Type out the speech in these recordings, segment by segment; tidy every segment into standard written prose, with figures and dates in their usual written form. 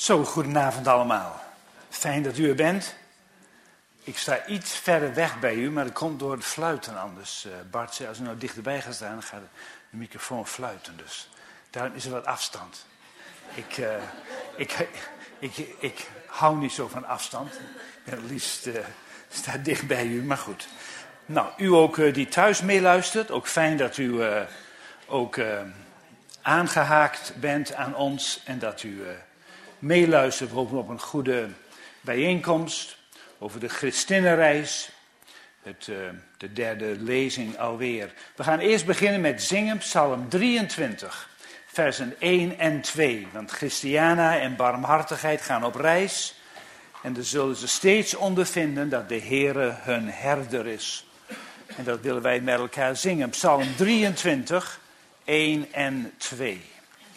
Zo, goedenavond allemaal. Fijn dat u er bent. Ik sta iets verder weg bij u, maar dat komt door het fluiten anders. Bart zei, als u nou dichterbij gaat staan, dan gaat de microfoon fluiten. Dus daarom is er wat afstand. Ik hou niet zo van afstand. Ik ben het liefst sta dicht bij u, maar goed. Nou, u ook die thuis meeluistert. Ook fijn dat u ook aangehaakt bent aan ons en dat u meeluistert op een goede bijeenkomst over de Christinnenreis. De derde lezing alweer. We gaan eerst beginnen met zingen Psalm 23, versen 1 en 2. Want Christiana en barmhartigheid gaan op reis. En dan zullen ze steeds ondervinden dat de Heere hun herder is. En dat willen wij met elkaar zingen. Psalm 23, 1 en 2.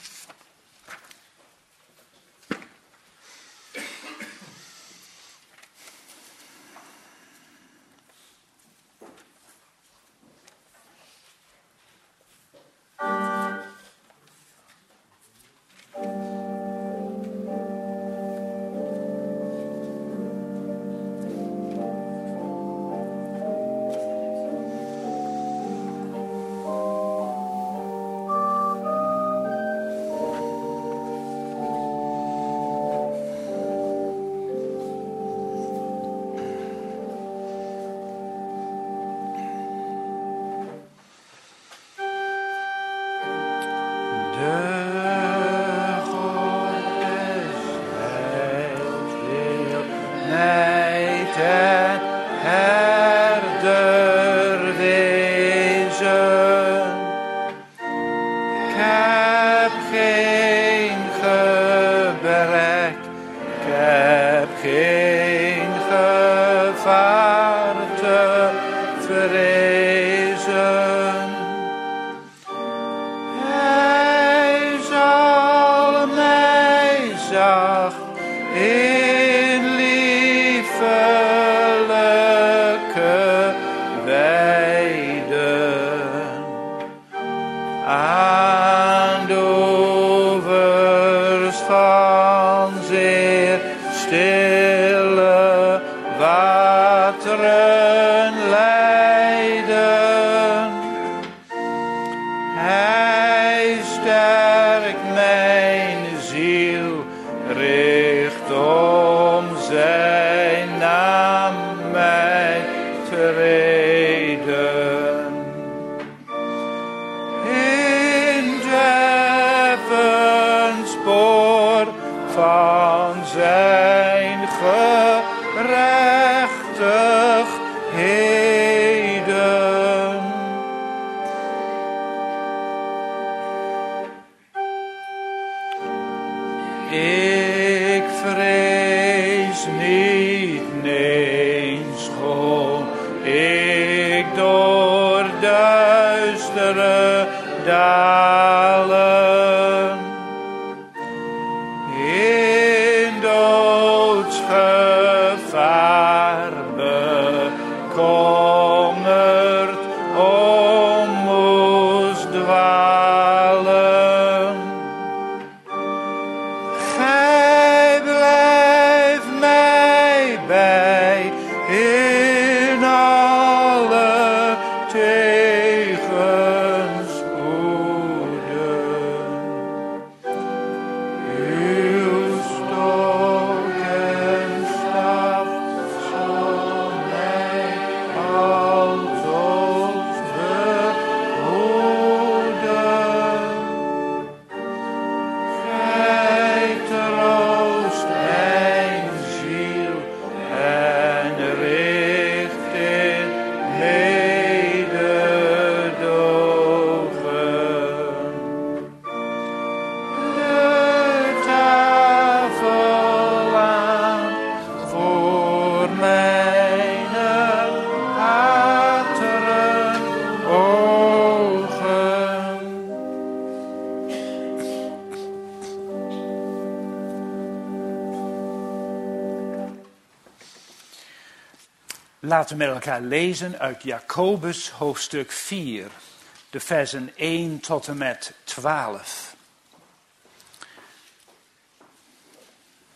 Laten we met elkaar lezen uit Jacobus hoofdstuk 4, de versen 1 tot en met 12.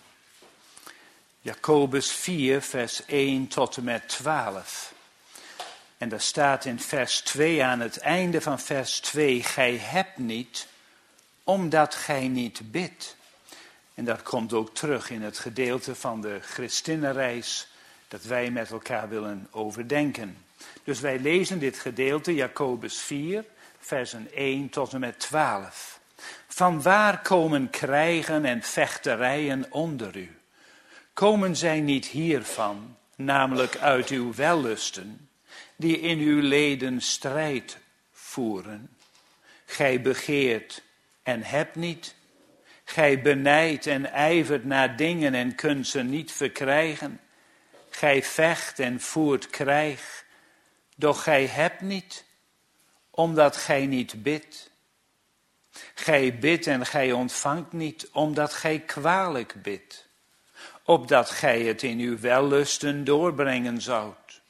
Jacobus 4, vers 1 tot en met 12. En daar staat in vers 2, aan het einde van vers 2, gij hebt niet, omdat gij niet bidt. En dat komt ook terug in het gedeelte van de Christinnenreis, dat wij met elkaar willen overdenken. Dus wij lezen dit gedeelte, Jacobus 4, versen 1 tot en met 12. Vanwaar komen krijgen en vechterijen onder u? Komen zij niet hiervan, namelijk uit uw wellusten, die in uw leden strijd voeren? Gij begeert en hebt niet. Gij benijdt en ijvert naar dingen en kunt ze niet verkrijgen. Gij vecht en voert krijg, doch gij hebt niet, omdat gij niet bidt. Gij bidt en gij ontvangt niet, omdat gij kwalijk bidt, opdat gij het in uw wellusten doorbrengen zoudt.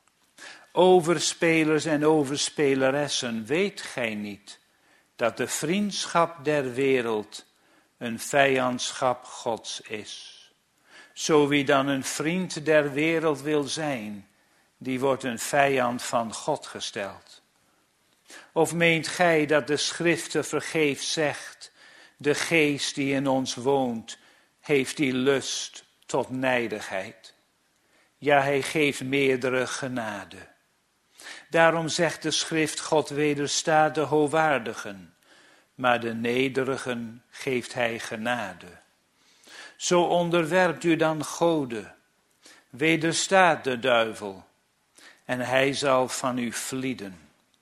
Overspelers en overspeleressen, weet gij niet, dat de vriendschap der wereld een vijandschap Gods is? Zo wie dan een vriend der wereld wil zijn, die wordt een vijand van God gesteld. Of meent gij dat de schrift te vergeefs zegt, de geest die in ons woont, heeft die lust tot nijdigheid? Ja, hij geeft meerdere genade. Daarom zegt de schrift, God wederstaat de hoogwaardigen, maar de nederigen geeft hij genade. Zo onderwerpt u dan Gode, wederstaat de duivel, en hij zal van u vlieden.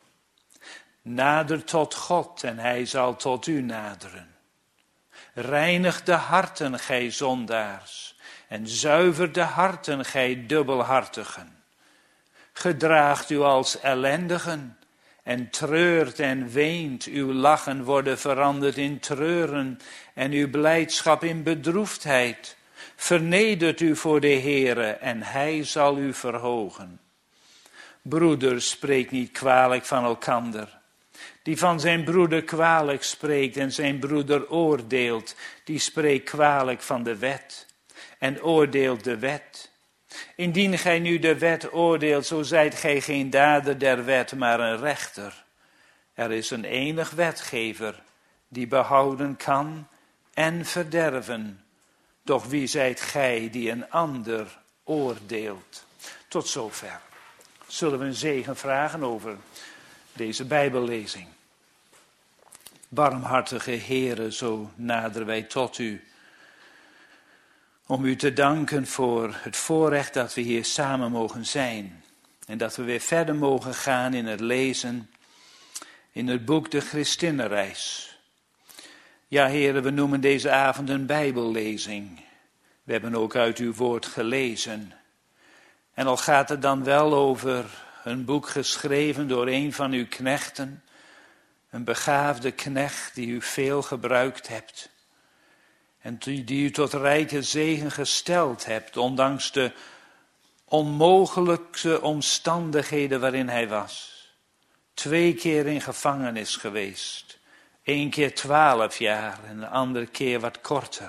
Nader tot God en hij zal tot u naderen. Reinig de harten, gij zondaars, en zuiver de harten, gij dubbelhartigen. Gedraagt u als ellendigen en treurt en weent. Uw lachen worden veranderd in treuren en uw blijdschap in bedroefdheid. Vernedert u voor de Heere en hij zal u verhogen. Broeders, spreek niet kwalijk van elkander. Die van zijn broeder kwalijk spreekt en zijn broeder oordeelt, die spreekt kwalijk van de wet en oordeelt de wet. Indien gij nu de wet oordeelt, zo zijt gij geen dader der wet, maar een rechter. Er is een enig wetgever, die behouden kan en verderven. Doch wie zijt gij die een ander oordeelt? Tot zover. Zullen we een zegen vragen over deze Bijbellezing. Barmhartige Heere, zo naderen wij tot u. Om u te danken voor het voorrecht dat we hier samen mogen zijn. En dat we weer verder mogen gaan in het lezen in het boek De Christinnenreis. Ja, Heere, we noemen deze avond een Bijbellezing. We hebben ook uit uw woord gelezen. En al gaat het dan wel over een boek geschreven door een van uw knechten. Een begaafde knecht die u veel gebruikt hebt. En die u tot rijke zegen gesteld hebt, ondanks de onmogelijkste omstandigheden waarin hij was. 2 keer in gevangenis geweest. 1 keer 12 jaar en de andere keer wat korter.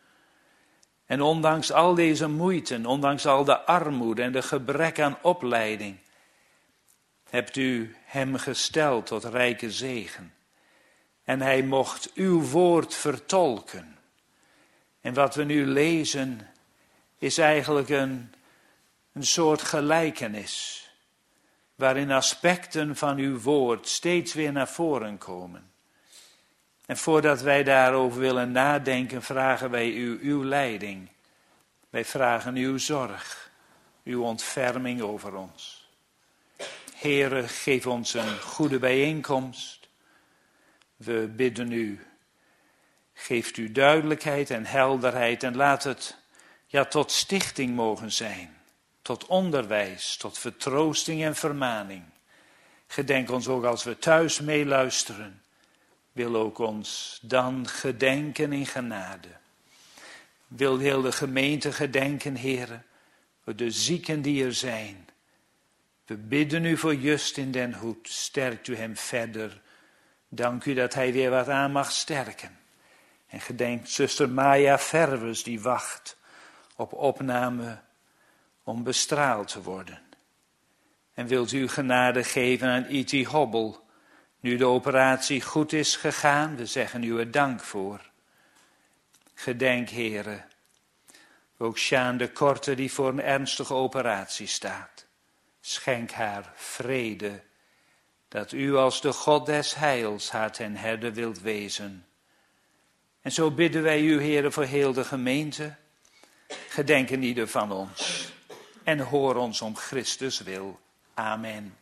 En ondanks al deze moeite, ondanks al de armoede en de gebrek aan opleiding, hebt u hem gesteld tot rijke zegen. En hij mocht uw woord vertolken. En wat we nu lezen is eigenlijk een soort gelijkenis, waarin aspecten van uw woord steeds weer naar voren komen. En voordat wij daarover willen nadenken, vragen wij u uw leiding. Wij vragen uw zorg, uw ontferming over ons. Heere, geef ons een goede bijeenkomst. We bidden u. Geeft u duidelijkheid en helderheid en laat het tot stichting mogen zijn. Tot onderwijs, tot vertroosting en vermaning. Gedenk ons ook als we thuis meeluisteren. Wil ook ons dan gedenken in genade. Wil heel de gemeente gedenken, Heere, voor de zieken die er zijn. We bidden u voor Justin den Hoed. Sterkt u hem verder. Dank u dat hij weer wat aan mag sterken. En gedenk zuster Maya Verwes die wacht op opname om bestraald te worden. En wilt u genade geven aan E.T. Hobble, nu de operatie goed is gegaan, we zeggen u er dank voor. Gedenk, Heere, ook Sjaan de Korte die voor een ernstige operatie staat. Schenk haar vrede, dat u als de God des heils haar ten herde wilt wezen. En zo bidden wij u, Heere, voor heel de gemeente. Gedenk in ieder van ons en hoor ons om Christus wil. Amen.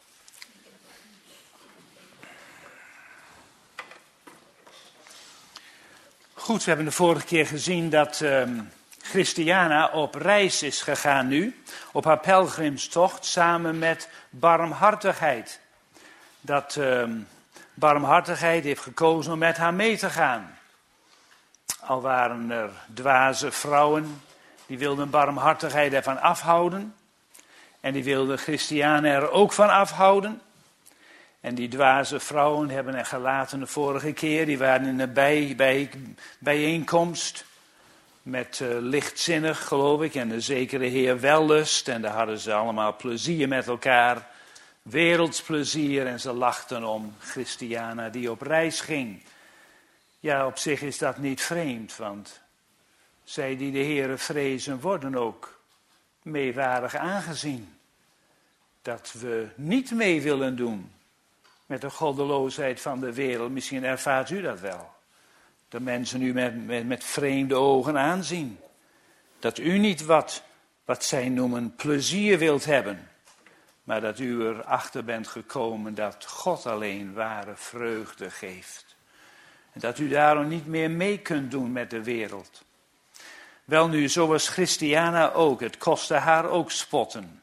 Goed, we hebben de vorige keer gezien dat Christiana op reis is gegaan nu, op haar pelgrimstocht samen met barmhartigheid. Dat barmhartigheid heeft gekozen om met haar mee te gaan. Al waren er dwaze vrouwen, die wilden barmhartigheid ervan afhouden. En die wilden Christiana er ook van afhouden. En die dwaze vrouwen hebben er gelaten de vorige keer. Die waren in een bijeenkomst met lichtzinnig, geloof ik, en een zekere heer Wellust. En daar hadden ze allemaal plezier met elkaar, werelds plezier. En ze lachten om Christiana die op reis ging. Ja, op zich is dat niet vreemd, want zij die de Heere vrezen worden ook meewarig aangezien. Dat we niet mee willen doen met de goddeloosheid van de wereld. Misschien ervaart u dat wel. Dat mensen u met vreemde ogen aanzien. Dat u niet wat zij noemen plezier wilt hebben. Maar dat u erachter bent gekomen dat God alleen ware vreugde geeft. En dat u daarom niet meer mee kunt doen met de wereld. Welnu, zo was Christiana ook. Het kostte haar ook spotten.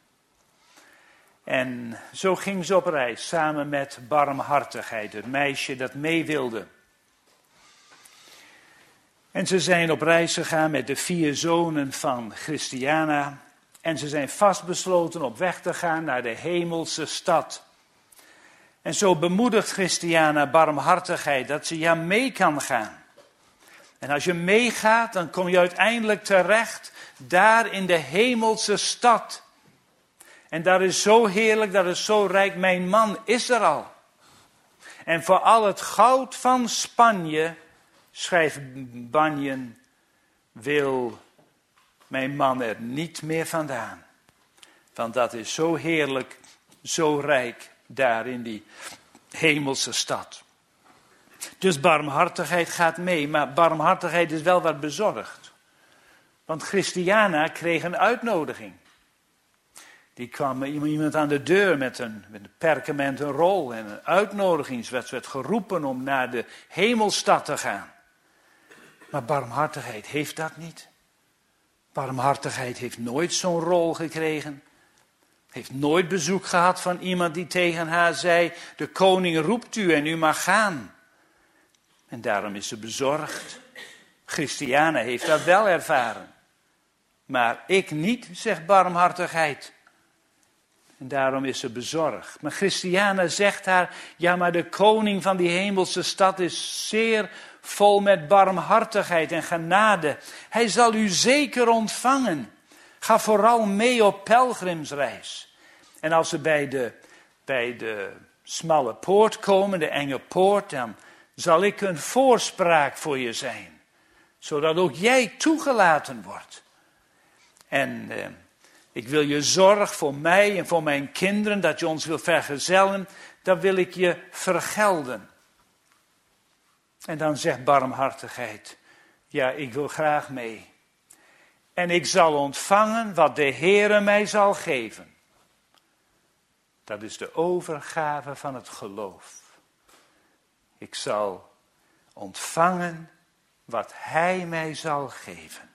En zo ging ze op reis samen met barmhartigheid, het meisje dat mee wilde. En ze zijn op reis gegaan met de 4 zonen van Christiana. En ze zijn vastbesloten op weg te gaan naar de hemelse stad. En zo bemoedigt Christiana barmhartigheid dat ze mee kan gaan. En als je meegaat, dan kom je uiteindelijk terecht daar in de hemelse stad. En dat is zo heerlijk, dat is zo rijk. Mijn man is er al. En voor al het goud van Spanje, schrijft Bunyan, wil mijn man er niet meer vandaan. Want dat is zo heerlijk, zo rijk daar in die hemelse stad. Dus barmhartigheid gaat mee, maar barmhartigheid is wel wat bezorgd. Want Christiana kreeg een uitnodiging. Die kwam iemand aan de deur met een perkament, een rol en een uitnodiging. Werd geroepen om naar de hemelstad te gaan. Maar barmhartigheid heeft dat niet. Barmhartigheid heeft nooit zo'n rol gekregen. Heeft nooit bezoek gehad van iemand die tegen haar zei, de koning roept u en u mag gaan. En daarom is ze bezorgd. Christiana heeft dat wel ervaren. Maar ik niet, zegt barmhartigheid. En daarom is ze bezorgd. Maar Christiana zegt haar, ja, maar de koning van die hemelse stad is zeer vol met barmhartigheid en genade. Hij zal u zeker ontvangen. Ga vooral mee op pelgrimsreis. En als ze bij de smalle poort komen, de enge poort, dan zal ik een voorspraak voor je zijn. Zodat ook jij toegelaten wordt. En ik wil je zorg voor mij en voor mijn kinderen, dat je ons wil vergezellen, dat wil ik je vergelden. En dan zegt barmhartigheid, ja, ik wil graag mee. En ik zal ontvangen wat de Heere mij zal geven. Dat is de overgave van het geloof. Ik zal ontvangen wat Hij mij zal geven.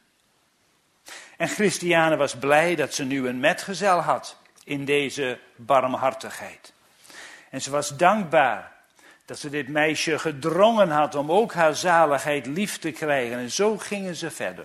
En Christiane was blij dat ze nu een metgezel had in deze barmhartigheid. En ze was dankbaar dat ze dit meisje gedrongen had om ook haar zaligheid lief te krijgen. En zo gingen ze verder.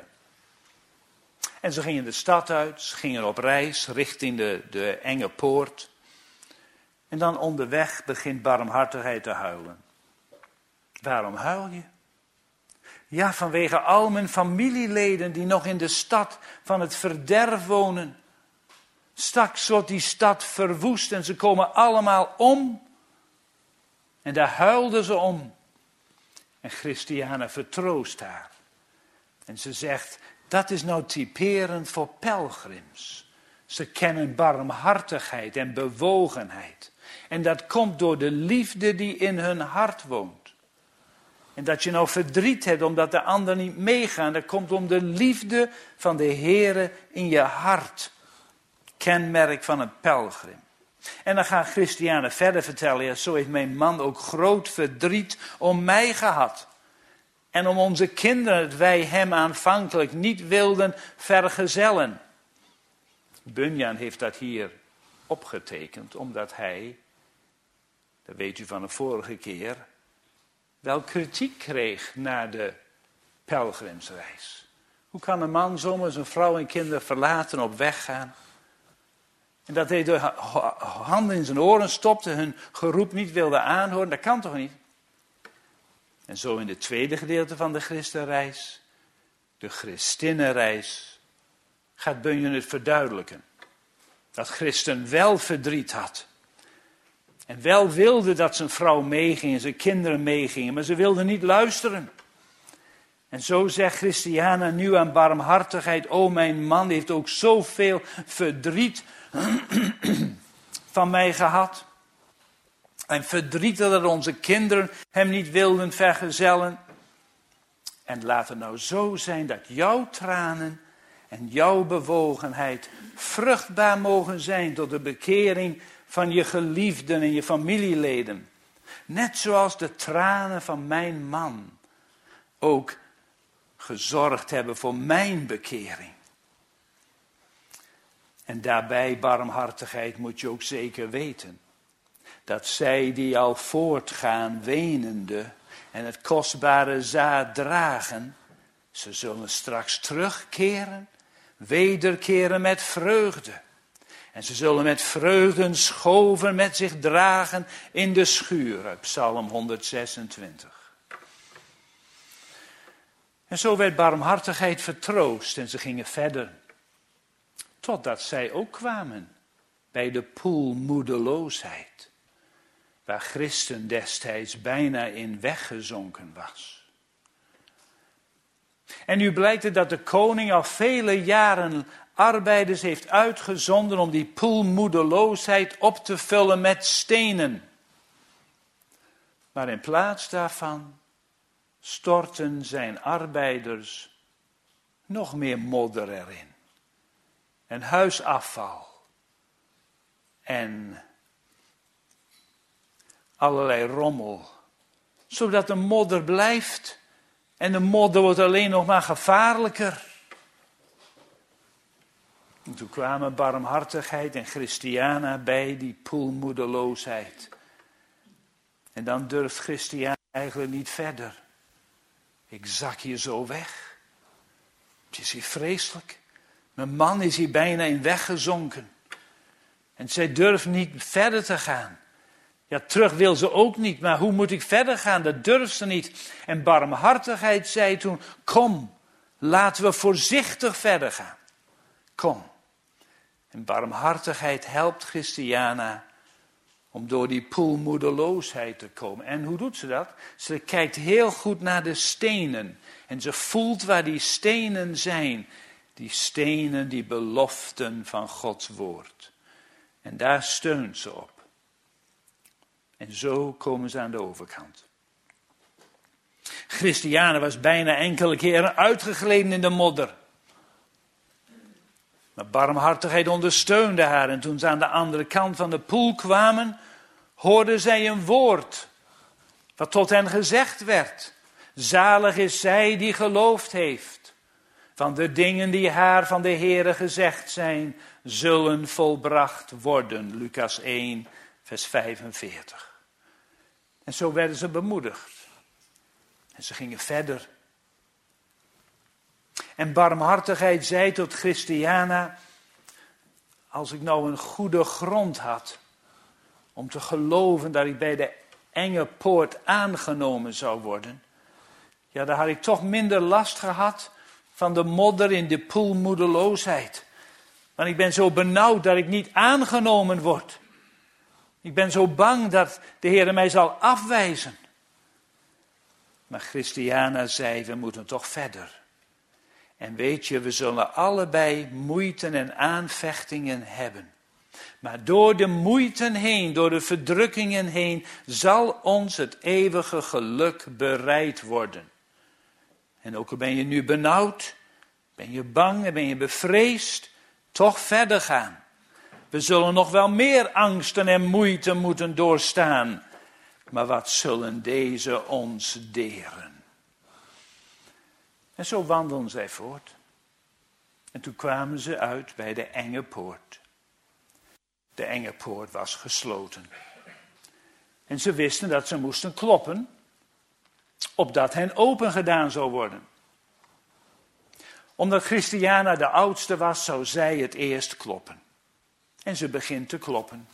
En ze gingen de stad uit, ze gingen op reis richting de enge poort. En dan onderweg begint barmhartigheid te huilen. Waarom huil je? Ja, vanwege al mijn familieleden die nog in de stad van het verderf wonen. Straks wordt die stad verwoest en ze komen allemaal om. En daar huilden ze om. En Christiana vertroost haar. En ze zegt, dat is nou typerend voor pelgrims. Ze kennen barmhartigheid en bewogenheid. En dat komt door de liefde die in hun hart woont. En dat je nou verdriet hebt omdat de ander niet meegaan, dat komt om de liefde van de Heere in je hart. Kenmerk van een pelgrim. En dan gaat Christiane verder vertellen, ja, zo heeft mijn man ook groot verdriet om mij gehad. En om onze kinderen, dat wij hem aanvankelijk niet wilden vergezellen. Bunyan heeft dat hier opgetekend, omdat hij, dat weet u van de vorige keer, wel kritiek kreeg na de pelgrimsreis. Hoe kan een man zomaar zijn vrouw en kinderen verlaten op weg gaan? En dat hij de handen in zijn oren stopte, hun geroep niet wilde aanhoren, dat kan toch niet? En zo in het tweede gedeelte van de Christenreis, de Christinnenreis, gaat Bunyan het verduidelijken. Dat Christen wel verdriet had. En wel wilde dat zijn vrouw meeging en zijn kinderen meegingen, maar ze wilden niet luisteren. En zo zegt Christiana nu aan barmhartigheid, o mijn man heeft ook zoveel verdriet van mij gehad. En verdriet dat onze kinderen hem niet wilden vergezellen. En laat het nou zo zijn dat jouw tranen en jouw bewogenheid vruchtbaar mogen zijn tot de bekering van je geliefden en je familieleden. Net zoals de tranen van mijn man ook gezorgd hebben voor mijn bekering. En daarbij barmhartigheid moet je ook zeker weten. Dat zij die al voortgaan wenende en het kostbare zaad dragen, ze zullen straks terugkeren, wederkeren met vreugde. En ze zullen met vreugde een schoven met zich dragen in de schuur, uit Psalm 126. En zo werd barmhartigheid vertroost en ze gingen verder. Totdat zij ook kwamen bij de poel moedeloosheid. Waar Christen destijds bijna in weggezonken was. En nu blijkt het dat de koning al vele jaren arbeiders heeft uitgezonden om die poel moedeloosheid op te vullen met stenen. Maar in plaats daarvan storten zijn arbeiders nog meer modder erin. En huisafval. En allerlei rommel. Zodat de modder blijft. En de modder wordt alleen nog maar gevaarlijker. En toen kwamen barmhartigheid en Christiana bij die poelmoedeloosheid. En dan durft Christiana eigenlijk niet verder. Ik zak hier zo weg. Het is hier vreselijk. Mijn man is hier bijna in weggezonken. En zij durft niet verder te gaan. Ja, terug wil ze ook niet, maar hoe moet ik verder gaan? Dat durft ze niet. En barmhartigheid zei toen, kom, laten we voorzichtig verder gaan. Kom. En barmhartigheid helpt Christiana om door die poelmoedeloosheid te komen. En hoe doet ze dat? Ze kijkt heel goed naar de stenen. En ze voelt waar die stenen zijn. Die stenen, die beloften van Gods woord. En daar steunt ze op. En zo komen ze aan de overkant. Christiane was bijna enkele keren uitgegleden in de modder. Maar barmhartigheid ondersteunde haar. En toen ze aan de andere kant van de poel kwamen, hoorden zij een woord. Wat tot hen gezegd werd. Zalig is zij die geloofd heeft. Van de dingen die haar van de Heere gezegd zijn, zullen volbracht worden. Lucas 1, vers 45. En zo werden ze bemoedigd. En ze gingen verder. En barmhartigheid zei tot Christiana, als ik nou een goede grond had om te geloven dat ik bij de enge poort aangenomen zou worden, ja, daar had ik toch minder last gehad van de modder in de poel moedeloosheid. Want ik ben zo benauwd dat ik niet aangenomen word. Ik ben zo bang dat de Heer mij zal afwijzen. Maar Christiana zei, we moeten toch verder. En weet je, we zullen allebei moeite en aanvechtingen hebben. Maar door de moeite heen, door de verdrukkingen heen, zal ons het eeuwige geluk bereid worden. En ook al ben je nu benauwd, ben je bang en ben je bevreesd, toch verder gaan. We zullen nog wel meer angsten en moeite moeten doorstaan. Maar wat zullen deze ons deren? En zo wandelden zij voort. En toen kwamen ze uit bij de enge poort. De enge poort was gesloten. En ze wisten dat ze moesten kloppen, opdat hen open gedaan zou worden. Omdat Christiana de oudste was, zou zij het eerst kloppen. En ze begint te kloppen.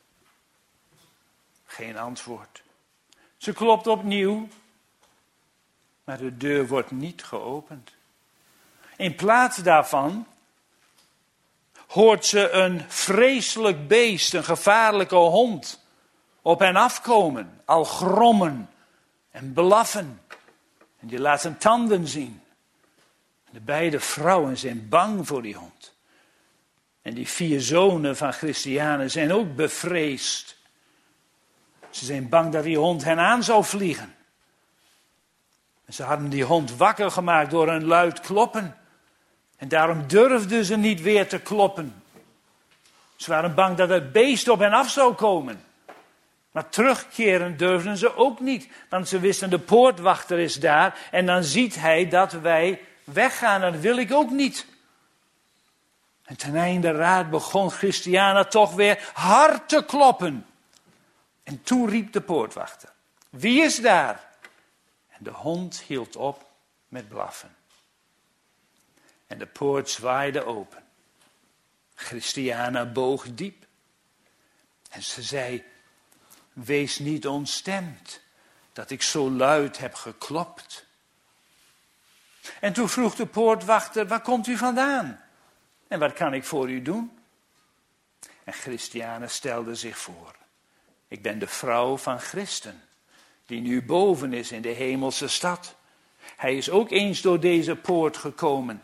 Geen antwoord. Ze klopt opnieuw, maar de deur wordt niet geopend. In plaats daarvan hoort ze een vreselijk beest, een gevaarlijke hond, op hen afkomen, al grommen en blaffen. En die laat zijn tanden zien. De beide vrouwen zijn bang voor die hond. En die 4 zonen van Christiane zijn ook bevreesd. Ze zijn bang dat die hond hen aan zou vliegen. En ze hadden die hond wakker gemaakt door een luid kloppen. En daarom durfden ze niet weer te kloppen. Ze waren bang dat het beest op hen af zou komen. Maar terugkeren durfden ze ook niet. Want ze wisten, de poortwachter is daar. En dan ziet hij dat wij weggaan. En dat wil ik ook niet. En ten einde raad begon Christiana toch weer hard te kloppen. En toen riep de poortwachter: wie is daar? En de hond hield op met blaffen. En de poort zwaaide open. Christiana boog diep. En ze zei: wees niet ontstemd dat ik zo luid heb geklopt. En toen vroeg de poortwachter: waar komt u vandaan? En wat kan ik voor u doen? En Christiana stelde zich voor: ik ben de vrouw van Christen, die nu boven is in de hemelse stad. Hij is ook eens door deze poort gekomen.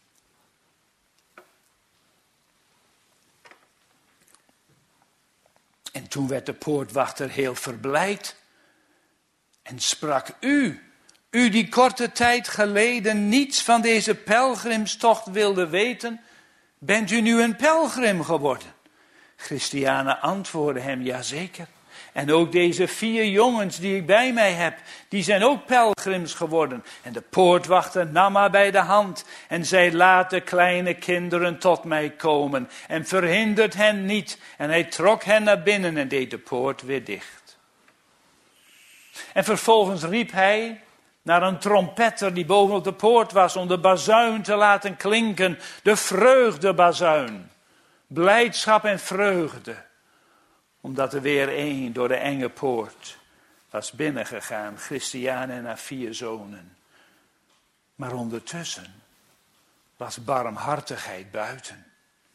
En toen werd de poortwachter heel verblijd en sprak: u die korte tijd geleden niets van deze pelgrimstocht wilde weten, bent u nu een pelgrim geworden? Christiana antwoordde hem: jazeker. En ook deze 4 jongens die ik bij mij heb, die zijn ook pelgrims geworden. En de poortwachter nam haar bij de hand en zei: laat de kleine kinderen tot mij komen en verhindert hen niet. En hij trok hen naar binnen en deed de poort weer dicht. En vervolgens riep hij naar een trompetter die boven op de poort was om de bazuin te laten klinken, de vreugdebazuin. Blijdschap en vreugde. Omdat er weer één door de enge poort was binnengegaan. Christiane en haar 4 zonen. Maar ondertussen was barmhartigheid buiten.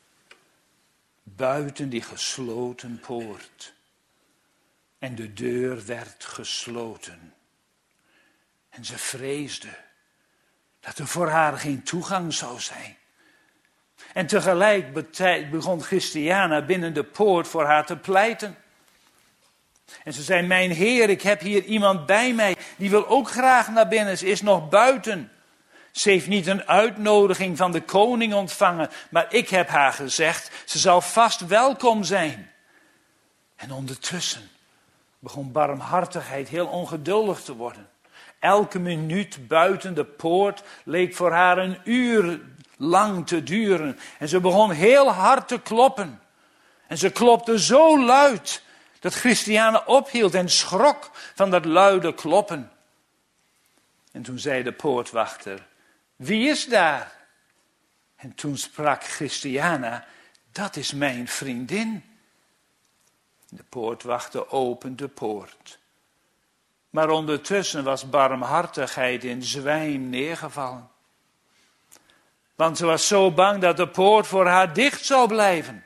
Buiten die gesloten poort. En de deur werd gesloten. En ze vreesde dat er voor haar geen toegang zou zijn. En tegelijk begon Christiana binnen de poort voor haar te pleiten. En ze zei: mijn Heer, ik heb hier iemand bij mij, die wil ook graag naar binnen, ze is nog buiten. Ze heeft niet een uitnodiging van de koning ontvangen, maar ik heb haar gezegd, ze zal vast welkom zijn. En ondertussen begon barmhartigheid heel ongeduldig te worden. Elke minuut buiten de poort leek voor haar een uur lang te duren. En ze begon heel hard te kloppen. En ze klopte zo luid dat Christiane ophield en schrok van dat luide kloppen. En toen zei de poortwachter: wie is daar? En toen sprak Christiana: dat is mijn vriendin. De poortwachter opent de poort. Maar ondertussen was barmhartigheid in zwijm neergevallen. Want ze was zo bang dat de poort voor haar dicht zou blijven.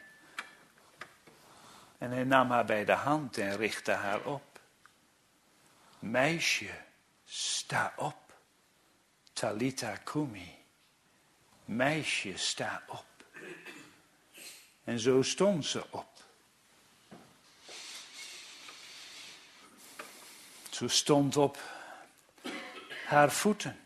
En hij nam haar bij de hand en richtte haar op. Meisje, sta op. Talita Kumi. Meisje, sta op. En zo stond ze op. Ze stond op haar voeten.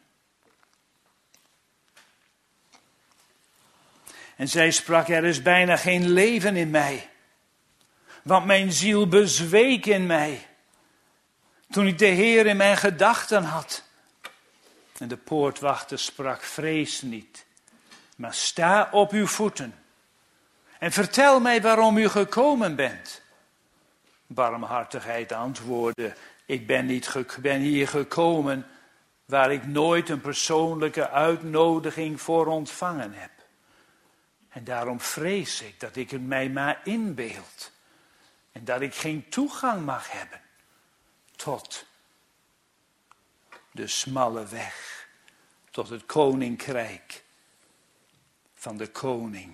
En zij sprak, er is bijna geen leven in mij. Want mijn ziel bezweek in mij. Toen ik de Heer in mijn gedachten had. En de poortwachter sprak, vrees niet. Maar sta op uw voeten. En vertel mij waarom u gekomen bent. Barmhartigheid antwoordde, ik ben hier gekomen waar ik nooit een persoonlijke uitnodiging voor ontvangen heb. En daarom vrees ik dat ik het mij maar inbeeld. En dat ik geen toegang mag hebben tot de smalle weg. Tot het koninkrijk van de koning.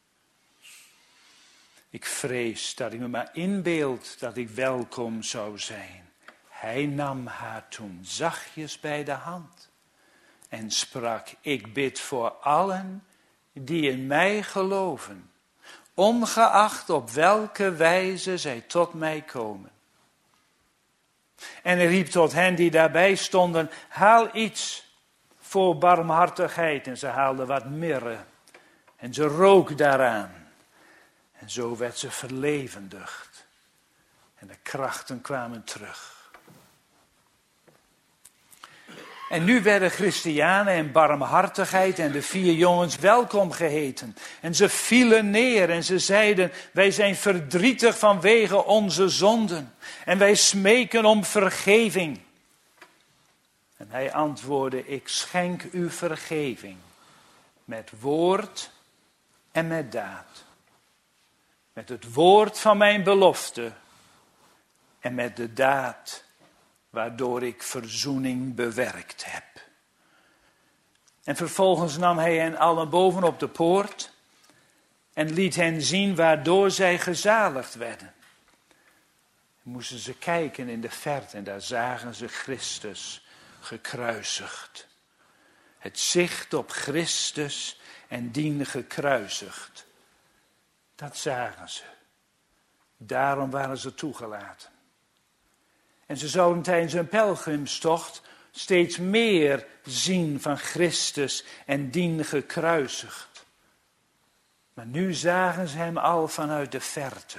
Ik vrees dat ik me maar inbeeld dat ik welkom zou zijn. Hij nam haar toen zachtjes bij de hand en sprak, ik bid voor allen die in mij geloven, ongeacht op welke wijze zij tot mij komen. En hij riep tot hen die daarbij stonden, haal iets voor barmhartigheid. En ze haalden wat mirre en ze rook daaraan. En zo werd ze verlevendigd. En de krachten kwamen terug. En nu werden Christianen en barmhartigheid en de 4 jongens welkom geheten. En ze vielen neer en ze zeiden, wij zijn verdrietig vanwege onze zonden. En wij smeken om vergeving. En hij antwoordde, ik schenk u vergeving. Met woord en met daad. Met het woord van mijn belofte. En met de daad waardoor ik verzoening bewerkt heb. En vervolgens nam hij hen allen bovenop de poort. En liet hen zien waardoor zij gezaligd werden. Moesten ze kijken in de verte en daar zagen ze Christus gekruisigd. Het zicht op Christus en dien gekruisigd. Dat zagen ze. Daarom waren ze toegelaten. En ze zouden tijdens hun pelgrimstocht steeds meer zien van Christus en dien gekruisigd. Maar nu zagen ze hem al vanuit de verte.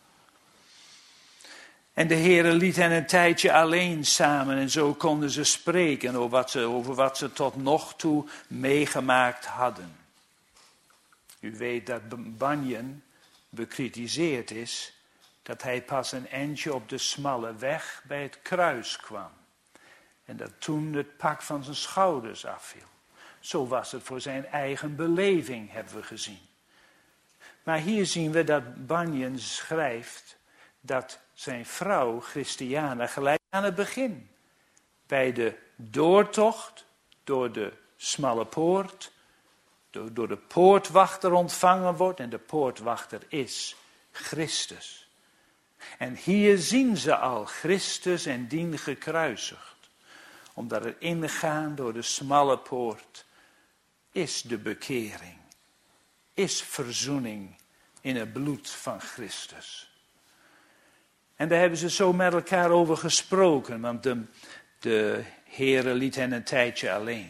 En de Heere liet hen een tijdje alleen samen en zo konden ze spreken over wat ze tot nog toe meegemaakt hadden. U weet dat Bunyan bekritiseerd is dat hij pas een eindje op de smalle weg bij het kruis kwam. En dat toen het pak van zijn schouders afviel. Zo was het voor zijn eigen beleving, hebben we gezien. Maar hier zien we dat Bunyan schrijft dat zijn vrouw, Christiana, gelijk aan het begin, bij de doortocht door de smalle poort, door de poortwachter ontvangen wordt. En de poortwachter is Christus. En hier zien ze al Christus en dien gekruisigd. Omdat het ingaan door de smalle poort is de bekering. Is verzoening in het bloed van Christus. En daar hebben ze zo met elkaar over gesproken. Want de Heere liet hen een tijdje alleen.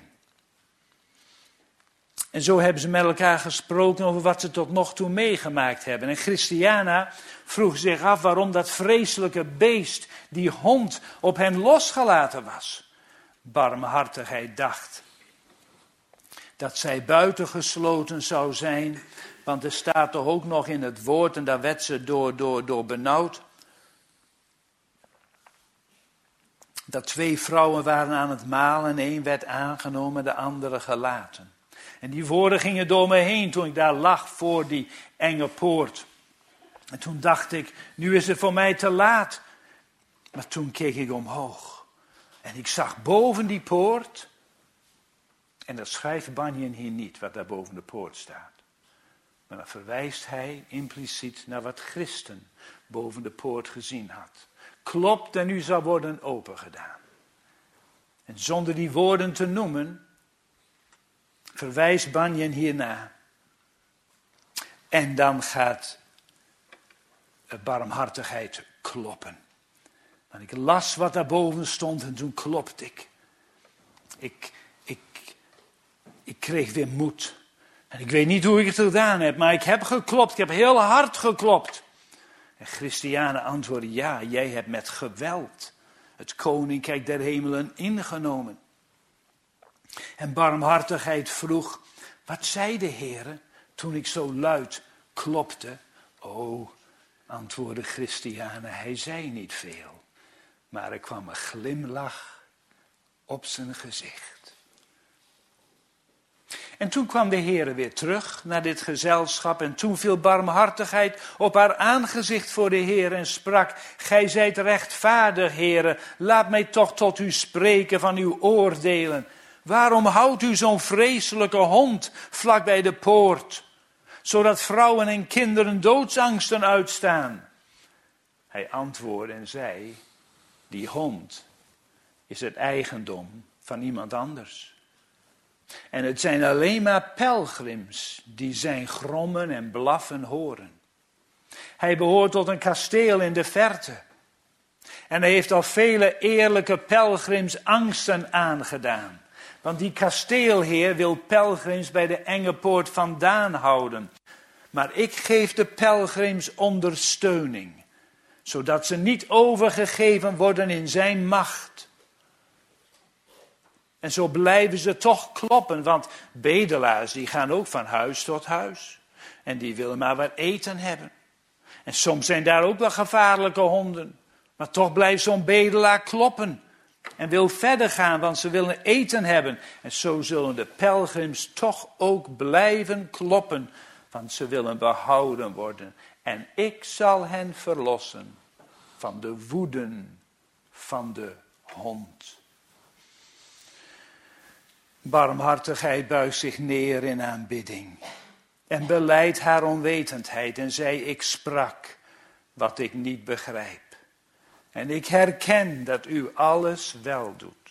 En zo hebben ze met elkaar gesproken over wat ze tot nog toe meegemaakt hebben. En Christiana vroeg zich af waarom dat vreselijke beest, die hond, op hen losgelaten was. Barmhartigheid dacht dat zij buitengesloten zou zijn. Want er staat toch ook nog in het woord, en daar werd ze door benauwd. Dat 2 vrouwen waren aan het malen, 1 werd aangenomen, de andere gelaten. En die woorden gingen door me heen toen ik daar lag voor die enge poort. En toen dacht ik, nu is het voor mij te laat. Maar toen keek ik omhoog. En ik zag boven die poort, en dat schrijft Bunyan hier niet, wat daar boven de poort staat. Maar dan verwijst hij impliciet naar wat Christen boven de poort gezien had. Klopt en u zal worden opengedaan. En zonder die woorden te noemen, verwijst Bunyan hierna. En dan gaat barmhartigheid kloppen. Want ik las wat daarboven stond en toen klopte ik. Ik kreeg weer moed. En ik weet niet hoe ik het gedaan heb, maar ik heb geklopt. Ik heb heel hard geklopt. En Christianen antwoorden, ja, jij hebt met geweld het koninkrijk der hemelen ingenomen. En barmhartigheid vroeg, wat zei de Heere toen ik zo luid klopte? O, antwoordde Christianen, hij zei niet veel. Maar er kwam een glimlach op zijn gezicht. En toen kwam de Heere weer terug naar dit gezelschap. En toen viel barmhartigheid op haar aangezicht voor de Heere en sprak, gij zijt rechtvaardig, Heere, laat mij toch tot u spreken van uw oordelen. Waarom houdt u zo'n vreselijke hond vlak bij de poort, zodat vrouwen en kinderen doodsangsten uitstaan? Hij antwoordde en zei, die hond is het eigendom van iemand anders. En het zijn alleen maar pelgrims die zijn grommen en blaffen horen. Hij behoort tot een kasteel in de verte. En hij heeft al vele eerlijke pelgrims angsten aangedaan. Want die kasteelheer wil pelgrims bij de enge poort vandaan houden. Maar ik geef de pelgrims ondersteuning, zodat ze niet overgegeven worden in zijn macht. En zo blijven ze toch kloppen, want bedelaars die gaan ook van huis tot huis. En die willen maar wat eten hebben. En soms zijn daar ook wel gevaarlijke honden. Maar toch blijft zo'n bedelaar kloppen. En wil verder gaan, want ze willen eten hebben. En zo zullen de pelgrims toch ook blijven kloppen. Want ze willen behouden worden. En ik zal hen verlossen van de woeden van de hond. Barmhartigheid buigt zich neer in aanbidding. En belijdt haar onwetendheid. En zei, ik sprak wat ik niet begrijp. En ik herken dat u alles wel doet.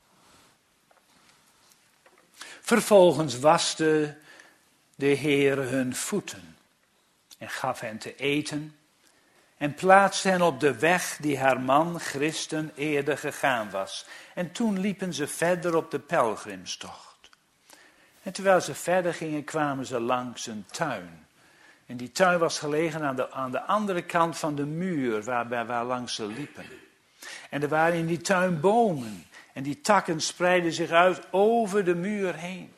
Vervolgens waste de Heere hun voeten. En gaf hen te eten. En plaatste hen op de weg die haar man Christen eerder gegaan was. En toen liepen ze verder op de pelgrimstocht. En terwijl ze verder gingen, kwamen ze langs een tuin. En die tuin was gelegen aan de andere kant van de muur waar langs ze liepen. En er waren in die tuin bomen. En die takken spreidden zich uit over de muur heen.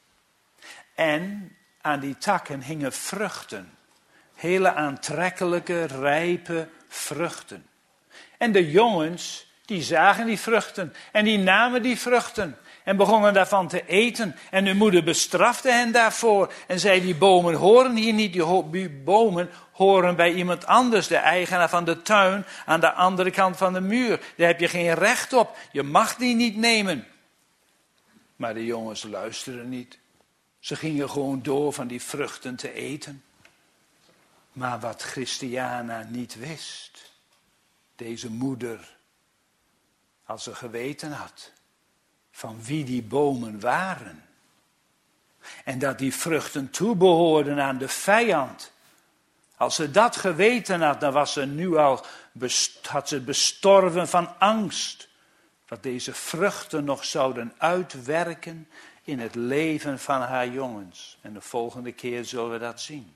En aan die takken hingen vruchten. Hele aantrekkelijke, rijpe vruchten. En de jongens, die zagen die vruchten. En die namen die vruchten. En begonnen daarvan te eten. En hun moeder bestrafte hen daarvoor. En zei, die bomen horen hier niet. Die bomen horen bij iemand anders. De eigenaar van de tuin aan de andere kant van de muur. Daar heb je geen recht op. Je mag die niet nemen. Maar de jongens luisterden niet. Ze gingen gewoon door van die vruchten te eten. Maar wat Christiana niet wist, deze moeder, als ze geweten had van wie die bomen waren. En dat die vruchten toebehoorden aan de vijand. Als ze dat geweten had, dan was ze nu al had ze bestorven van angst. Dat deze vruchten nog zouden uitwerken in het leven van haar jongens. En de volgende keer zullen we dat zien.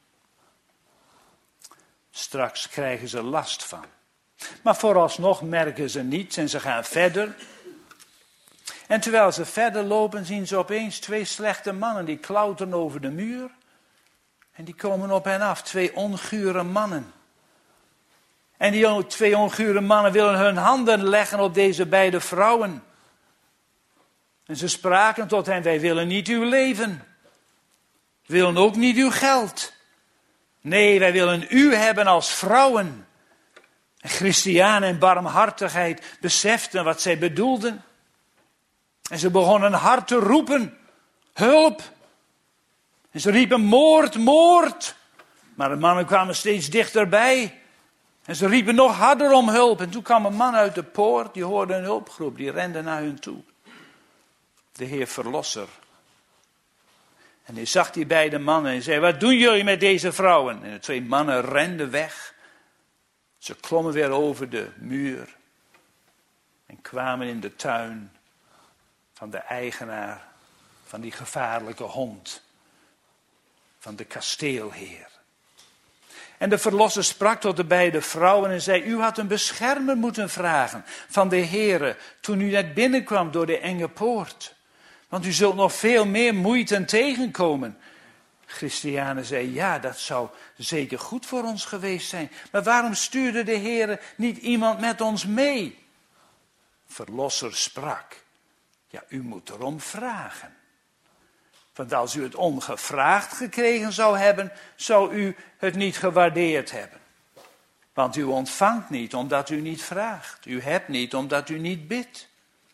Straks krijgen ze last van. Maar vooralsnog merken ze niets en ze gaan verder. En terwijl ze verder lopen, zien ze opeens 2 slechte mannen die klauteren over de muur. En die komen op hen af, 2 ongure mannen. En die 2 ongure mannen willen hun handen leggen op deze beide vrouwen. En ze spraken tot hen, wij willen niet uw leven. We willen ook niet uw geld. Nee, wij willen u hebben als vrouwen. En Christianen en barmhartigheid beseften wat zij bedoelden. En ze begonnen hard te roepen, hulp. En ze riepen moord, moord. Maar de mannen kwamen steeds dichterbij. En ze riepen nog harder om hulp. En toen kwam een man uit de poort, die hoorde een hulpgroep, die rende naar hun toe. De Heer Verlosser. En hij zag die beide mannen en zei, wat doen jullie met deze vrouwen? En de twee mannen renden weg. Ze klommen weer over de muur. En kwamen in de tuin van de eigenaar van die gevaarlijke hond. Van de kasteelheer. En de verlosser sprak tot de beide vrouwen en zei, u had een beschermer moeten vragen van de Heere toen u net binnenkwam door de enge poort. Want u zult nog veel meer moeite tegenkomen. Christianen zei, ja, dat zou zeker goed voor ons geweest zijn. Maar waarom stuurde de Heere niet iemand met ons mee? Verlosser sprak, ja, u moet erom vragen. Want als u het ongevraagd gekregen zou hebben, zou u het niet gewaardeerd hebben. Want u ontvangt niet omdat u niet vraagt. U hebt niet omdat u niet bidt.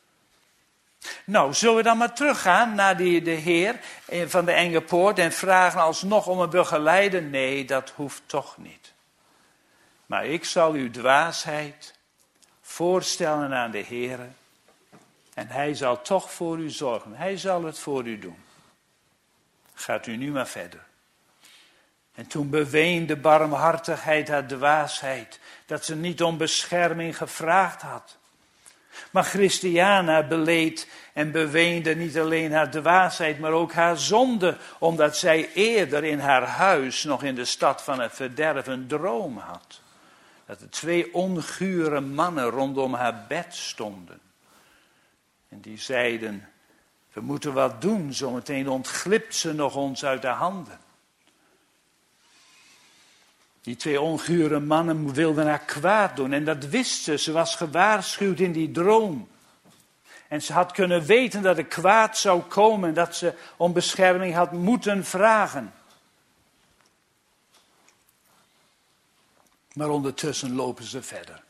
Nou, zullen we dan maar teruggaan naar de Heer van de enge poort en vragen alsnog om een begeleider? Nee, dat hoeft toch niet. Maar ik zal uw dwaasheid voorstellen aan de Heer en hij zal toch voor u zorgen. Hij zal het voor u doen. Gaat u nu maar verder. En toen beween de barmhartigheid haar dwaasheid, dat ze niet om bescherming gevraagd had. Maar Christiana beleed en beweende niet alleen haar dwaasheid, maar ook haar zonde, omdat zij eerder in haar huis, nog in de stad van het verderf, een droom had. Dat er twee ongure mannen rondom haar bed stonden. En die zeiden, we moeten wat doen, zometeen ontglipt ze nog ons uit de handen. Die twee ongure mannen wilden haar kwaad doen en dat wist ze. Ze was gewaarschuwd in die droom. En ze had kunnen weten dat er kwaad zou komen en dat ze om bescherming had moeten vragen. Maar ondertussen lopen ze verder.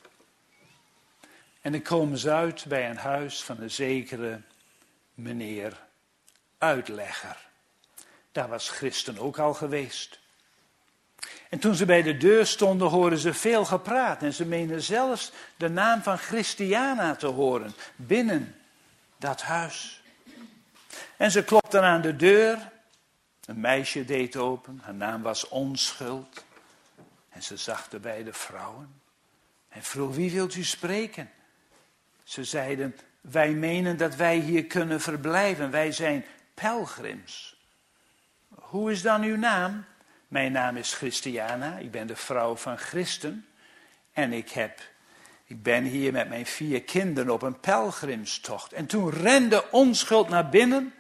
En dan komen ze uit bij een huis van een zekere meneer Uitlegger. Daar was Christen ook al geweest. En toen ze bij de deur stonden, hoorden ze veel gepraat. En ze meenden zelfs de naam van Christiana te horen binnen dat huis. En ze klopten aan de deur. Een meisje deed open. Haar naam was Onschuld. En ze zag de beide vrouwen. En vroeg, wie wilt u spreken? Ze zeiden, wij menen dat wij hier kunnen verblijven. Wij zijn pelgrims. Hoe is dan uw naam? Mijn naam is Christiana, ik ben de vrouw van Christen. En ik ben hier met mijn 4 kinderen op een pelgrimstocht. En toen rende Onschuld naar binnen.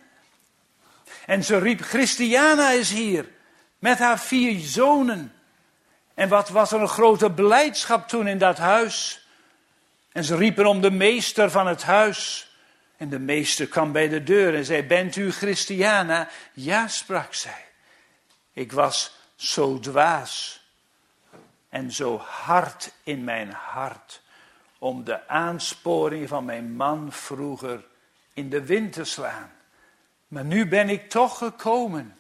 En ze riep, Christiana is hier, met haar 4 zonen. En wat was er een grote blijdschap toen in dat huis. En ze riepen om de meester van het huis. En de meester kwam bij de deur en zei, bent u Christiana? Ja, sprak zij. Ik was zo dwaas en zo hard in mijn hart om de aansporing van mijn man vroeger in de wind te slaan. Maar nu ben ik toch gekomen.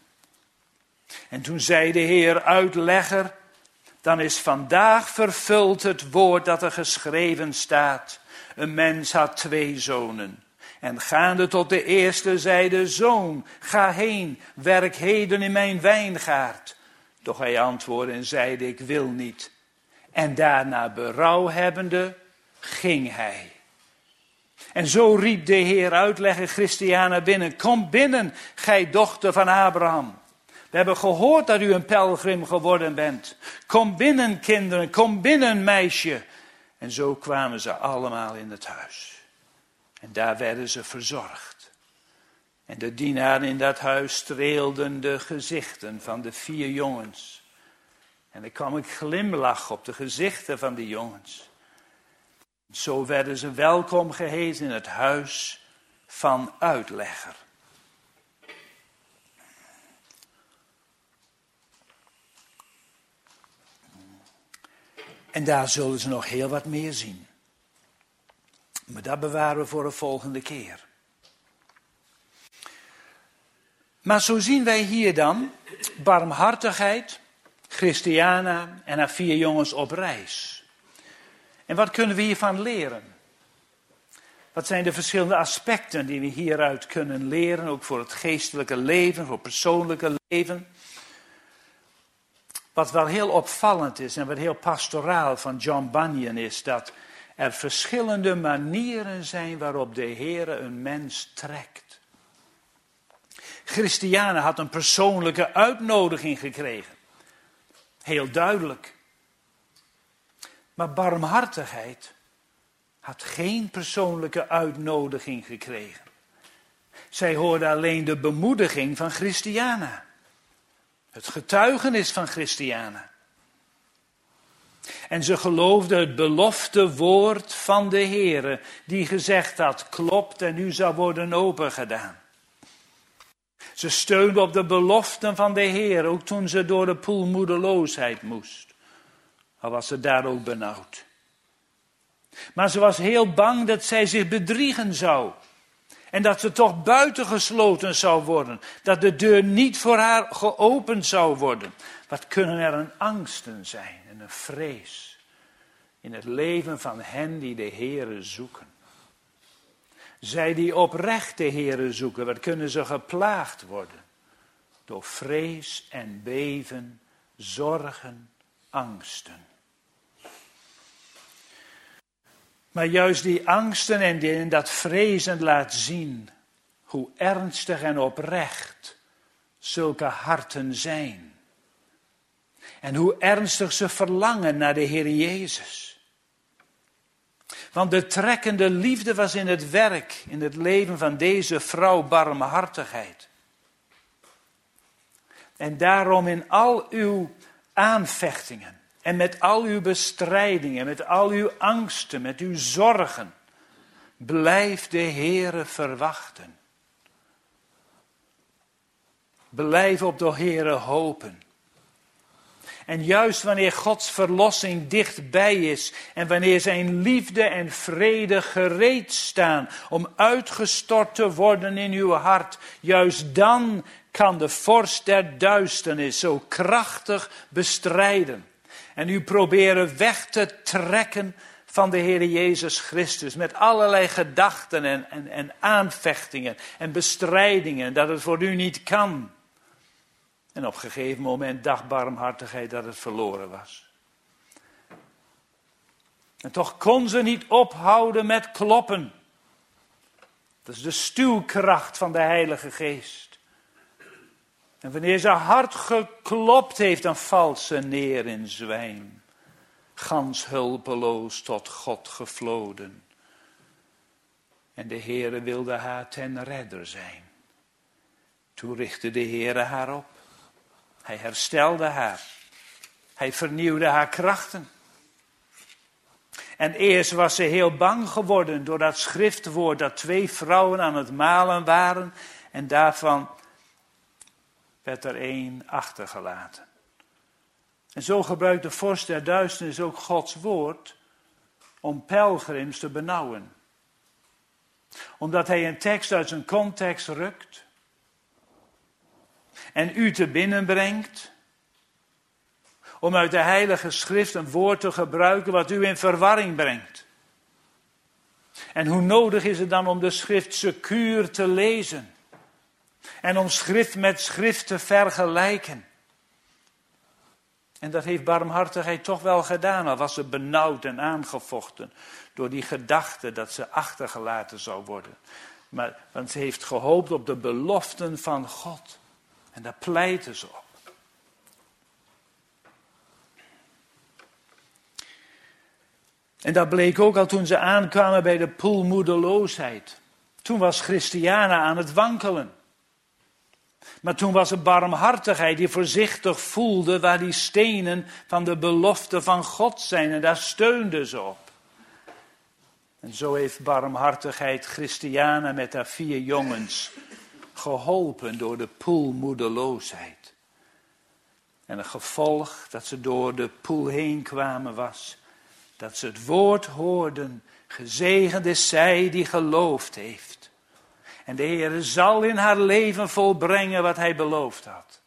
En toen zei de Heer Uitlegger, dan is vandaag vervuld het woord dat er geschreven staat. Een mens had 2 zonen. En gaande tot de eerste zei de zoon, ga heen, werk heden in mijn wijngaard. Doch hij antwoordde en zeide, ik wil niet. En daarna berouw hebbende, ging hij. En zo riep de Heer Uitlegger Christiana binnen. Kom binnen, gij dochter van Abraham. We hebben gehoord dat u een pelgrim geworden bent. Kom binnen, kinderen, kom binnen, meisje. En zo kwamen ze allemaal in het huis. En daar werden ze verzorgd. En de dienaren in dat huis streelden de gezichten van de 4 jongens. En er kwam een glimlach op de gezichten van die jongens. Zo werden ze welkom geheten in het huis van Uitlegger. En daar zullen ze nog heel wat meer zien. Maar dat bewaren we voor een volgende keer. Maar zo zien wij hier dan barmhartigheid, Christiana en haar 4 jongens op reis. En wat kunnen we hiervan leren? Wat zijn de verschillende aspecten die we hieruit kunnen leren, ook voor het geestelijke leven, voor het persoonlijke leven? Wat wel heel opvallend is en wat heel pastoraal van John Bunyan is, dat er verschillende manieren zijn waarop de Heer een mens trekt. Christiane had een persoonlijke uitnodiging gekregen. Heel duidelijk. Maar barmhartigheid had geen persoonlijke uitnodiging gekregen. Zij hoorde alleen de bemoediging van Christiana. Het getuigenis van Christiana. En ze geloofde het belofte woord van de Heere, die gezegd had, klopt en u zal worden opengedaan. Ze steunde op de beloften van de Heer, ook toen ze door de poel moedeloosheid moest. Al was ze daar ook benauwd. Maar ze was heel bang dat zij zich bedriegen zou. En dat ze toch buitengesloten zou worden. Dat de deur niet voor haar geopend zou worden. Wat kunnen er een angsten zijn en een vrees in het leven van hen die de Heere zoeken. Zij die oprecht de Heere zoeken, wat kunnen ze geplaagd worden? Door vrees en beven, zorgen, angsten. Maar juist die angsten en dat vrezen laat zien hoe ernstig en oprecht zulke harten zijn. En hoe ernstig ze verlangen naar de Heer Jezus. Want de trekkende liefde was in het werk, in het leven van deze vrouw barmhartigheid. En daarom in al uw aanvechtingen en met al uw bestrijdingen, met al uw angsten, met uw zorgen, blijf de Heere verwachten. Blijf op de Heere hopen. En juist wanneer Gods verlossing dichtbij is en wanneer zijn liefde en vrede gereed staan om uitgestort te worden in uw hart, juist dan kan de vorst der duisternis zo krachtig bestrijden. En u proberen weg te trekken van de Heer Jezus Christus met allerlei gedachten en aanvechtingen en bestrijdingen dat het voor u niet kan. En op een gegeven moment dacht barmhartigheid dat het verloren was. En toch kon ze niet ophouden met kloppen. Dat is de stuwkracht van de Heilige Geest. En wanneer ze hard geklopt heeft, dan valt ze neer in zwijm. Gans hulpeloos tot God gevloden. En de Heere wilde haar ten redder zijn. Toen richtte de Heere haar op. Hij herstelde haar. Hij vernieuwde haar krachten. En eerst was ze heel bang geworden door dat schriftwoord dat 2 vrouwen aan het malen waren. En daarvan werd er 1 achtergelaten. En zo gebruikt de vorst der duisternis ook Gods woord om pelgrims te benauwen. Omdat hij een tekst uit zijn context rukt. En u te binnen brengt. Om uit de Heilige Schrift een woord te gebruiken wat u in verwarring brengt. En hoe nodig is het dan om de Schrift secuur te lezen. En om schrift met schrift te vergelijken. En dat heeft barmhartigheid toch wel gedaan. Al was ze benauwd en aangevochten door die gedachte dat ze achtergelaten zou worden. Want ze heeft gehoopt op de beloften van God. En daar pleiten ze op. En dat bleek ook al toen ze aankwamen bij de poel moedeloosheid. Toen was Christiana aan het wankelen. Maar toen was het barmhartigheid die voorzichtig voelde waar die stenen van de belofte van God zijn. En daar steunde ze op. En zo heeft barmhartigheid Christiana met haar 4 jongens geholpen door de poel moedeloosheid. En een gevolg dat ze door de poel heen kwamen was, dat ze het woord hoorden, gezegend is zij die geloofd heeft. En de Heer zal in haar leven volbrengen wat hij beloofd had.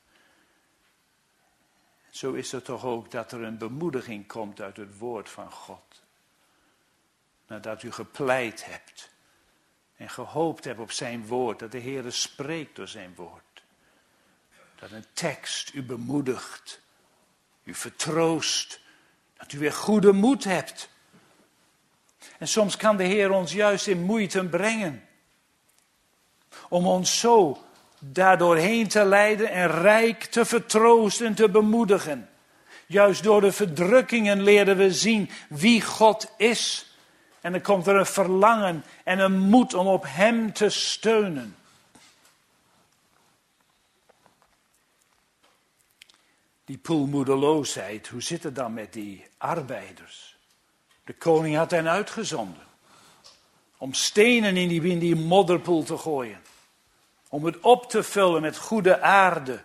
Zo is het toch ook dat er een bemoediging komt uit het woord van God. Nadat u gepleit hebt en gehoopt hebt op zijn woord, dat de Heer spreekt door zijn woord. Dat een tekst u bemoedigt, u vertroost, dat u weer goede moed hebt. En soms kan de Heer ons juist in moeite brengen. Om ons zo daardoorheen te leiden en rijk te vertroosten en te bemoedigen. Juist door de verdrukkingen leren we zien wie God is. En dan komt er een verlangen en een moed om op hem te steunen. Die poelmoedeloosheid, hoe zit het dan met die arbeiders? De koning had hen uitgezonden. Om stenen in die modderpoel te gooien. Om het op te vullen met goede aarde.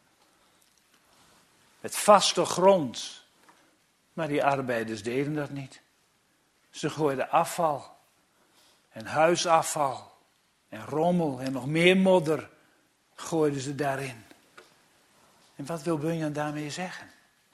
Met vaste grond. Maar die arbeiders deden dat niet. Ze gooiden afval. En huisafval. En rommel en nog meer modder gooiden ze daarin. En wat wil Bunyan daarmee zeggen?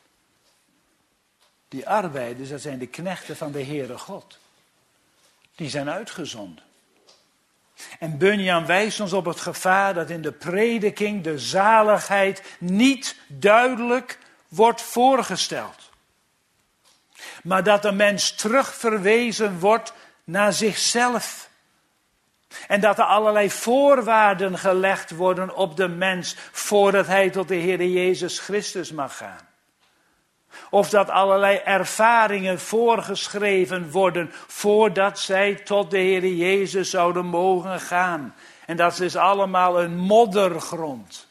Die arbeiders, dat zijn de knechten van de Heere God. Die zijn uitgezonden. En Bunyan wijst ons op het gevaar dat in de prediking de zaligheid niet duidelijk wordt voorgesteld. Maar dat de mens terugverwezen wordt naar zichzelf. En dat er allerlei voorwaarden gelegd worden op de mens voordat hij tot de Heer Jezus Christus mag gaan. Of dat allerlei ervaringen voorgeschreven worden voordat zij tot de Heer Jezus zouden mogen gaan. En dat is allemaal een moddergrond.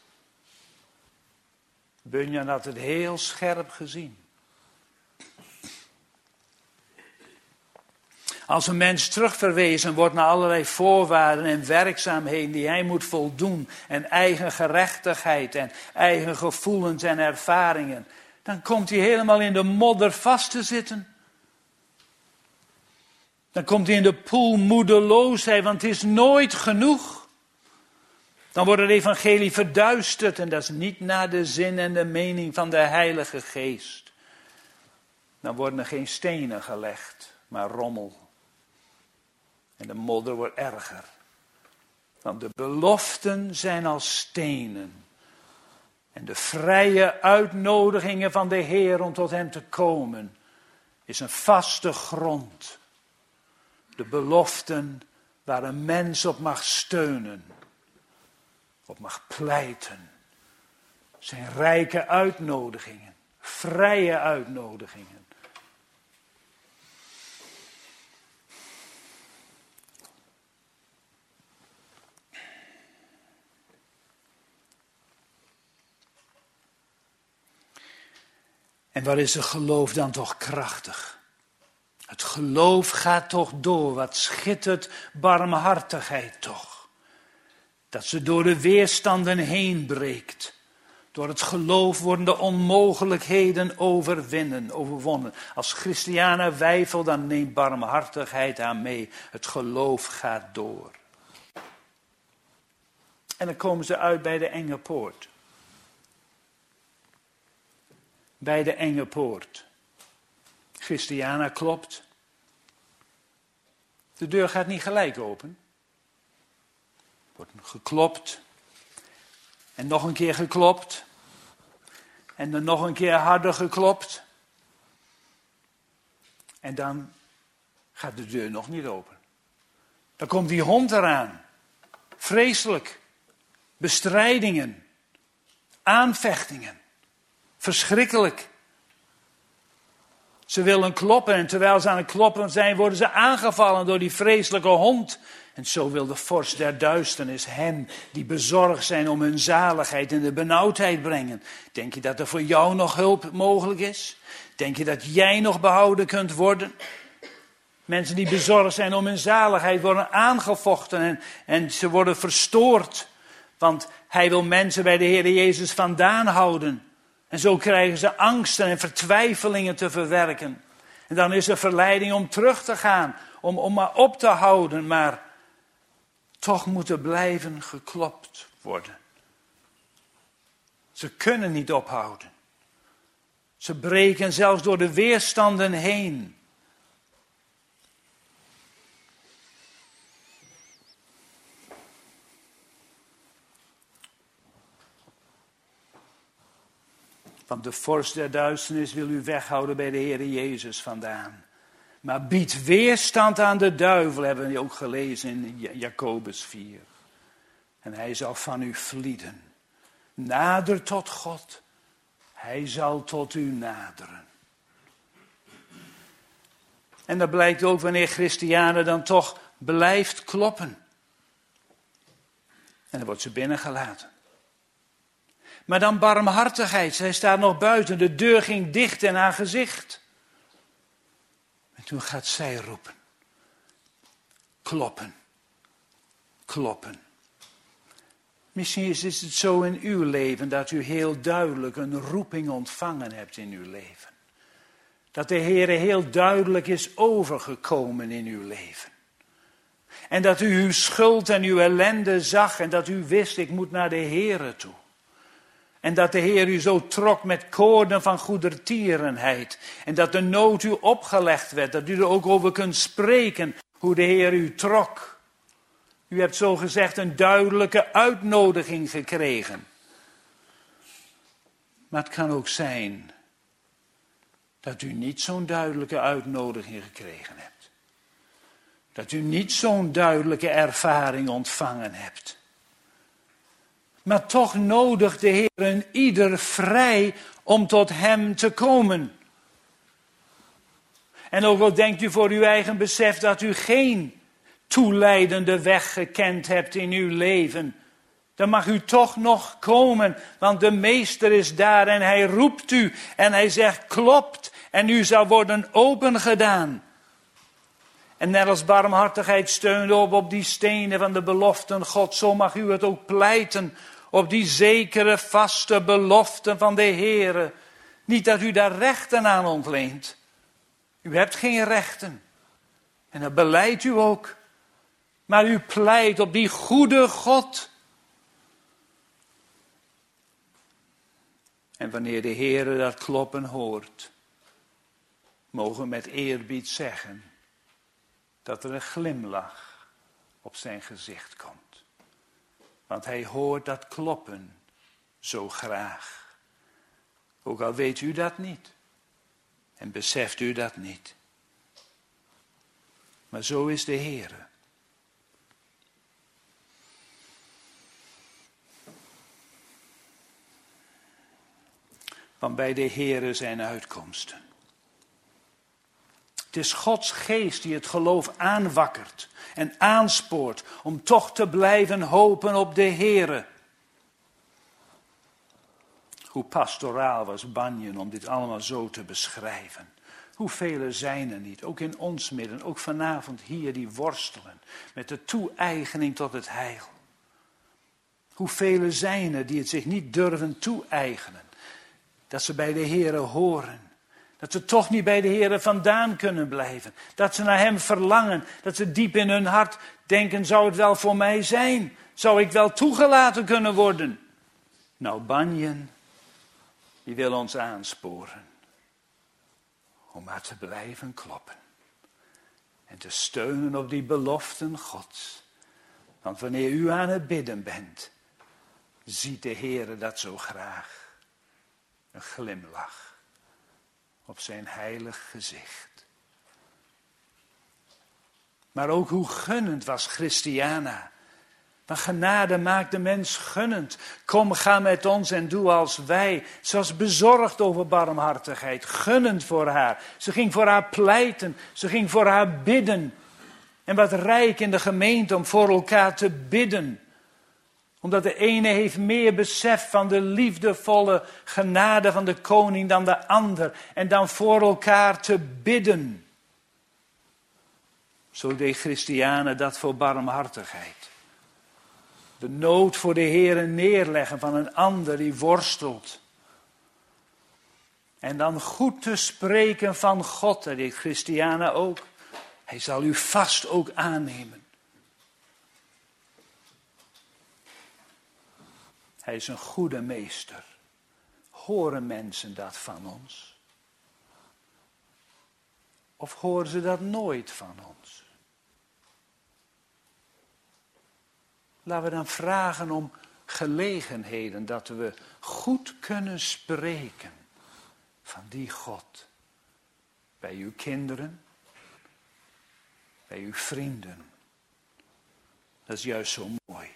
Bunyan had het heel scherp gezien. Als een mens terugverwezen wordt naar allerlei voorwaarden en werkzaamheden die hij moet voldoen. En eigen gerechtigheid en eigen gevoelens en ervaringen. Dan komt hij helemaal in de modder vast te zitten. Dan komt hij in de poel moedeloosheid, want het is nooit genoeg. Dan wordt het evangelie verduisterd en dat is niet naar de zin en de mening van de Heilige Geest. Dan worden er geen stenen gelegd, maar rommel. En de modder wordt erger. Want de beloften zijn als stenen. En de vrije uitnodigingen van de Heer om tot hem te komen is een vaste grond. De beloften waar een mens op mag steunen, op mag pleiten, zijn rijke uitnodigingen, vrije uitnodigingen. En waar is het geloof dan toch krachtig? Het geloof gaat toch door, wat schittert barmhartigheid toch. Dat ze door de weerstanden heen breekt. Door het geloof worden de onmogelijkheden overwonnen. Als Christianen weifel, dan neemt barmhartigheid aan mee. Het geloof gaat door. En dan komen ze uit bij de enge poort. Bij de enge poort. Christiana klopt. De deur gaat niet gelijk open. Wordt geklopt. En nog een keer geklopt. En dan nog een keer harder geklopt. En dan gaat de deur nog niet open. Dan komt die hond eraan. Vreselijk. Bestrijdingen. Aanvechtingen. Verschrikkelijk. Ze willen kloppen en terwijl ze aan het kloppen zijn, worden ze aangevallen door die vreselijke hond. En zo wil de vorst der duisternis hen die bezorgd zijn om hun zaligheid in de benauwdheid brengen. Denk je dat er voor jou nog hulp mogelijk is? Denk je dat jij nog behouden kunt worden? Mensen die bezorgd zijn om hun zaligheid worden aangevochten en ze worden verstoord. Want hij wil mensen bij de Heer Jezus vandaan houden. En zo krijgen ze angsten en vertwijfelingen te verwerken. En dan is er verleiding om terug te gaan, om maar op te houden, maar toch moet er blijven geklopt worden. Ze kunnen niet ophouden. Ze breken zelfs door de weerstanden heen. Want de vorst der duisternis wil u weghouden bij de Heere Jezus vandaan. Maar biedt weerstand aan de duivel, hebben we ook gelezen in Jacobus 4. En hij zal van u vlieden. Nader tot God. Hij zal tot u naderen. En dat blijkt ook wanneer Christianen dan toch blijft kloppen. En dan wordt ze binnengelaten. Maar dan barmhartigheid. Zij staat nog buiten. De deur ging dicht in haar gezicht. En toen gaat zij roepen. Kloppen. Kloppen. Misschien is het zo in uw leven dat u heel duidelijk een roeping ontvangen hebt in uw leven. Dat de Heere heel duidelijk is overgekomen in uw leven. En dat u uw schuld en uw ellende zag en dat u wist, ik moet naar de Heere toe. En dat de Heer u zo trok met koorden van goedertierenheid. En dat de nood u opgelegd werd, dat u er ook over kunt spreken hoe de Heer u trok. U hebt zo gezegd een duidelijke uitnodiging gekregen. Maar het kan ook zijn dat u niet zo'n duidelijke uitnodiging gekregen hebt. Dat u niet zo'n duidelijke ervaring ontvangen hebt. Maar toch nodigt de Heer een ieder vrij om tot hem te komen. En ook al denkt u voor uw eigen besef dat u geen toeleidende weg gekend hebt in uw leven, dan mag u toch nog komen, want de Meester is daar en hij roept u en hij zegt klopt en u zal worden opengedaan. En net als barmhartigheid steunde op die stenen van de beloften God, zo mag u het ook pleiten op die zekere vaste beloften van de Heere. Niet dat u daar rechten aan ontleent. U hebt geen rechten. En dat beleidt u ook. Maar u pleit op die goede God. En wanneer de Heere dat kloppen hoort, mogen we met eerbied zeggen dat er een glimlach op zijn gezicht komt. Want hij hoort dat kloppen zo graag. Ook al weet u dat niet. En beseft u dat niet. Maar zo is de Heere. Want bij de Heere zijn uitkomsten. Het is Gods geest die het geloof aanwakkert en aanspoort om toch te blijven hopen op de Heere. Hoe pastoraal was Bunyan om dit allemaal zo te beschrijven. Hoeveel zijn er niet, ook in ons midden, ook vanavond hier, die worstelen met de toe-eigening tot het heil. Hoeveel zijn er die het zich niet durven toe-eigenen. Dat ze bij de Heere horen. Dat ze toch niet bij de Heere vandaan kunnen blijven. Dat ze naar hem verlangen. Dat ze diep in hun hart denken, zou het wel voor mij zijn? Zou ik wel toegelaten kunnen worden? Nou, Bunyan, die wil ons aansporen. Om maar te blijven kloppen. En te steunen op die beloften Gods. Want wanneer u aan het bidden bent, ziet de Heere dat zo graag. Een glimlach op zijn heilig gezicht. Maar ook hoe gunnend was Christiana. Maar genade maakt de mens gunnend. Kom, ga met ons en doe als wij. Ze was bezorgd over barmhartigheid. Gunnend voor haar. Ze ging voor haar pleiten. Ze ging voor haar bidden. En wat rijk in de gemeente om voor elkaar te bidden. Omdat de ene heeft meer besef van de liefdevolle genade van de koning dan de ander. En dan voor elkaar te bidden. Zo deed Christiane dat voor barmhartigheid. De nood voor de Heere neerleggen van een ander die worstelt. En dan goed te spreken van God, dat deed Christiana ook. Hij zal u vast ook aannemen. Hij is een goede meester. Horen mensen dat van ons? Of horen ze dat nooit van ons? Laten we dan vragen om gelegenheden dat we goed kunnen spreken van die God. Bij uw kinderen, bij uw vrienden. Dat is juist zo mooi.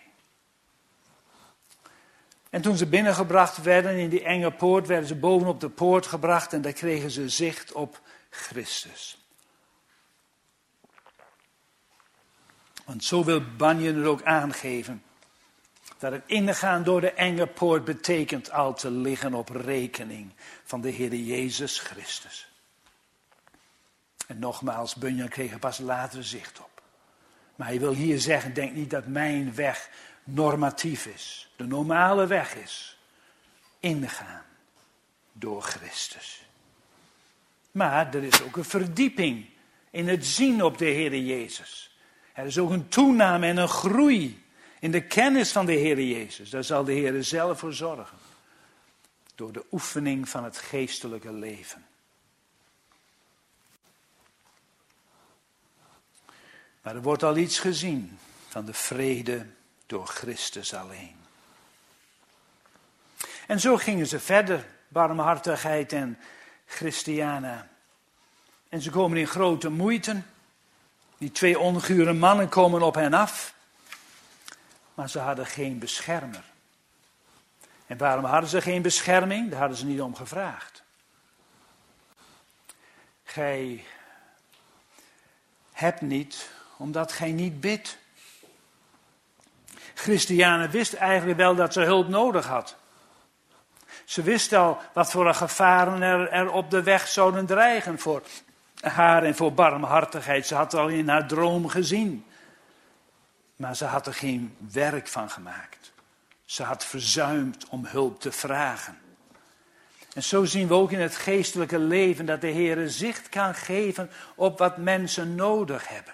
En toen ze binnengebracht werden in die enge poort, werden ze bovenop de poort gebracht en daar kregen ze zicht op Christus. Want zo wil Bunyan het ook aangeven. Dat het ingaan door de enge poort betekent al te liggen op rekening van de Heer Jezus Christus. En nogmaals, Bunyan kreeg er pas later zicht op. Maar hij wil hier zeggen, denk niet dat mijn weg normatief is. De normale weg is ingaan door Christus. Maar er is ook een verdieping in het zien op de Heer Jezus. Er is ook een toename en een groei in de kennis van de Heer Jezus. Daar zal de Heer zelf voor zorgen. Door de oefening van het geestelijke leven. Maar er wordt al iets gezien van de vrede door Christus alleen. En zo gingen ze verder, barmhartigheid en Christiana. En ze komen in grote moeite. Die 2 ongure mannen komen op hen af. Maar ze hadden geen beschermer. En waarom hadden ze geen bescherming? Daar hadden ze niet om gevraagd. Gij hebt niet, omdat gij niet bidt. Christiane wist eigenlijk wel dat ze hulp nodig had. Ze wist al wat voor gevaren er op de weg zouden dreigen voor haar en voor barmhartigheid. Ze had het al in haar droom gezien. Maar ze had er geen werk van gemaakt. Ze had verzuimd om hulp te vragen. En zo zien we ook in het geestelijke leven dat de Heer zicht kan geven op wat mensen nodig hebben.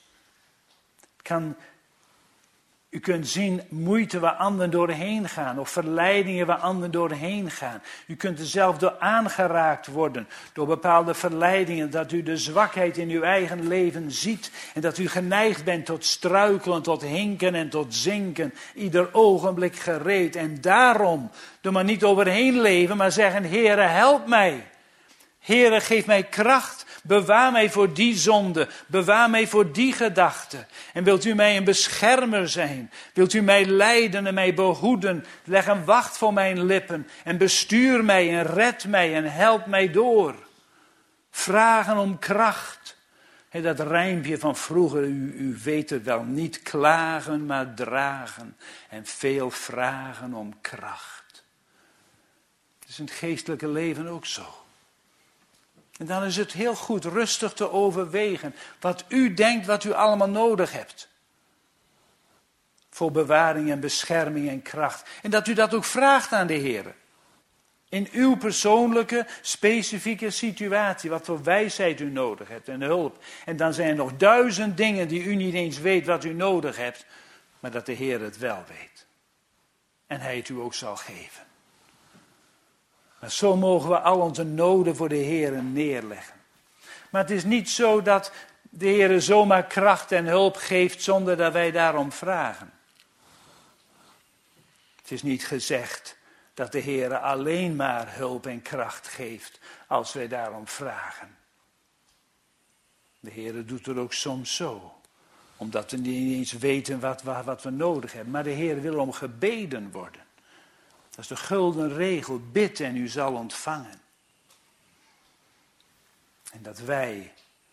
U kunt zien moeite waar anderen doorheen gaan. Of verleidingen waar anderen doorheen gaan. U kunt er zelf door aangeraakt worden. Door bepaalde verleidingen. Dat u de zwakheid in uw eigen leven ziet. En dat u geneigd bent tot struikelen, tot hinken en tot zinken. Ieder ogenblik gereed. En daarom, door maar niet overheen leven, maar zeggen: Heere, help mij. Heere, geef mij kracht. Bewaar mij voor die zonde. Bewaar mij voor die gedachte. En wilt u mij een beschermer zijn? Wilt u mij leiden en mij behoeden? Leg een wacht voor mijn lippen. En bestuur mij en red mij en help mij door. Vragen om kracht. En dat rijmpje van vroeger, u weet het wel. Niet klagen, maar dragen. En veel vragen om kracht. Het is in het geestelijke leven ook zo. En dan is het heel goed rustig te overwegen wat u denkt, wat u allemaal nodig hebt. Voor bewaring en bescherming en kracht. En dat u dat ook vraagt aan de Heer. In uw persoonlijke, specifieke situatie. Wat voor wijsheid u nodig hebt en hulp. En dan zijn er nog 1000 dingen die u niet eens weet wat u nodig hebt. Maar dat de Heer het wel weet. En Hij het u ook zal geven. Maar zo mogen we al onze noden voor de Heer neerleggen. Maar het is niet zo dat de Heer zomaar kracht en hulp geeft zonder dat wij daarom vragen. Het is niet gezegd dat de Heer alleen maar hulp en kracht geeft als wij daarom vragen. De Heer doet het ook soms zo. Omdat we niet eens weten wat we nodig hebben. Maar de Heer wil om gebeden worden. Dat is de gulden regel. Bid en u zal ontvangen. En dat wij,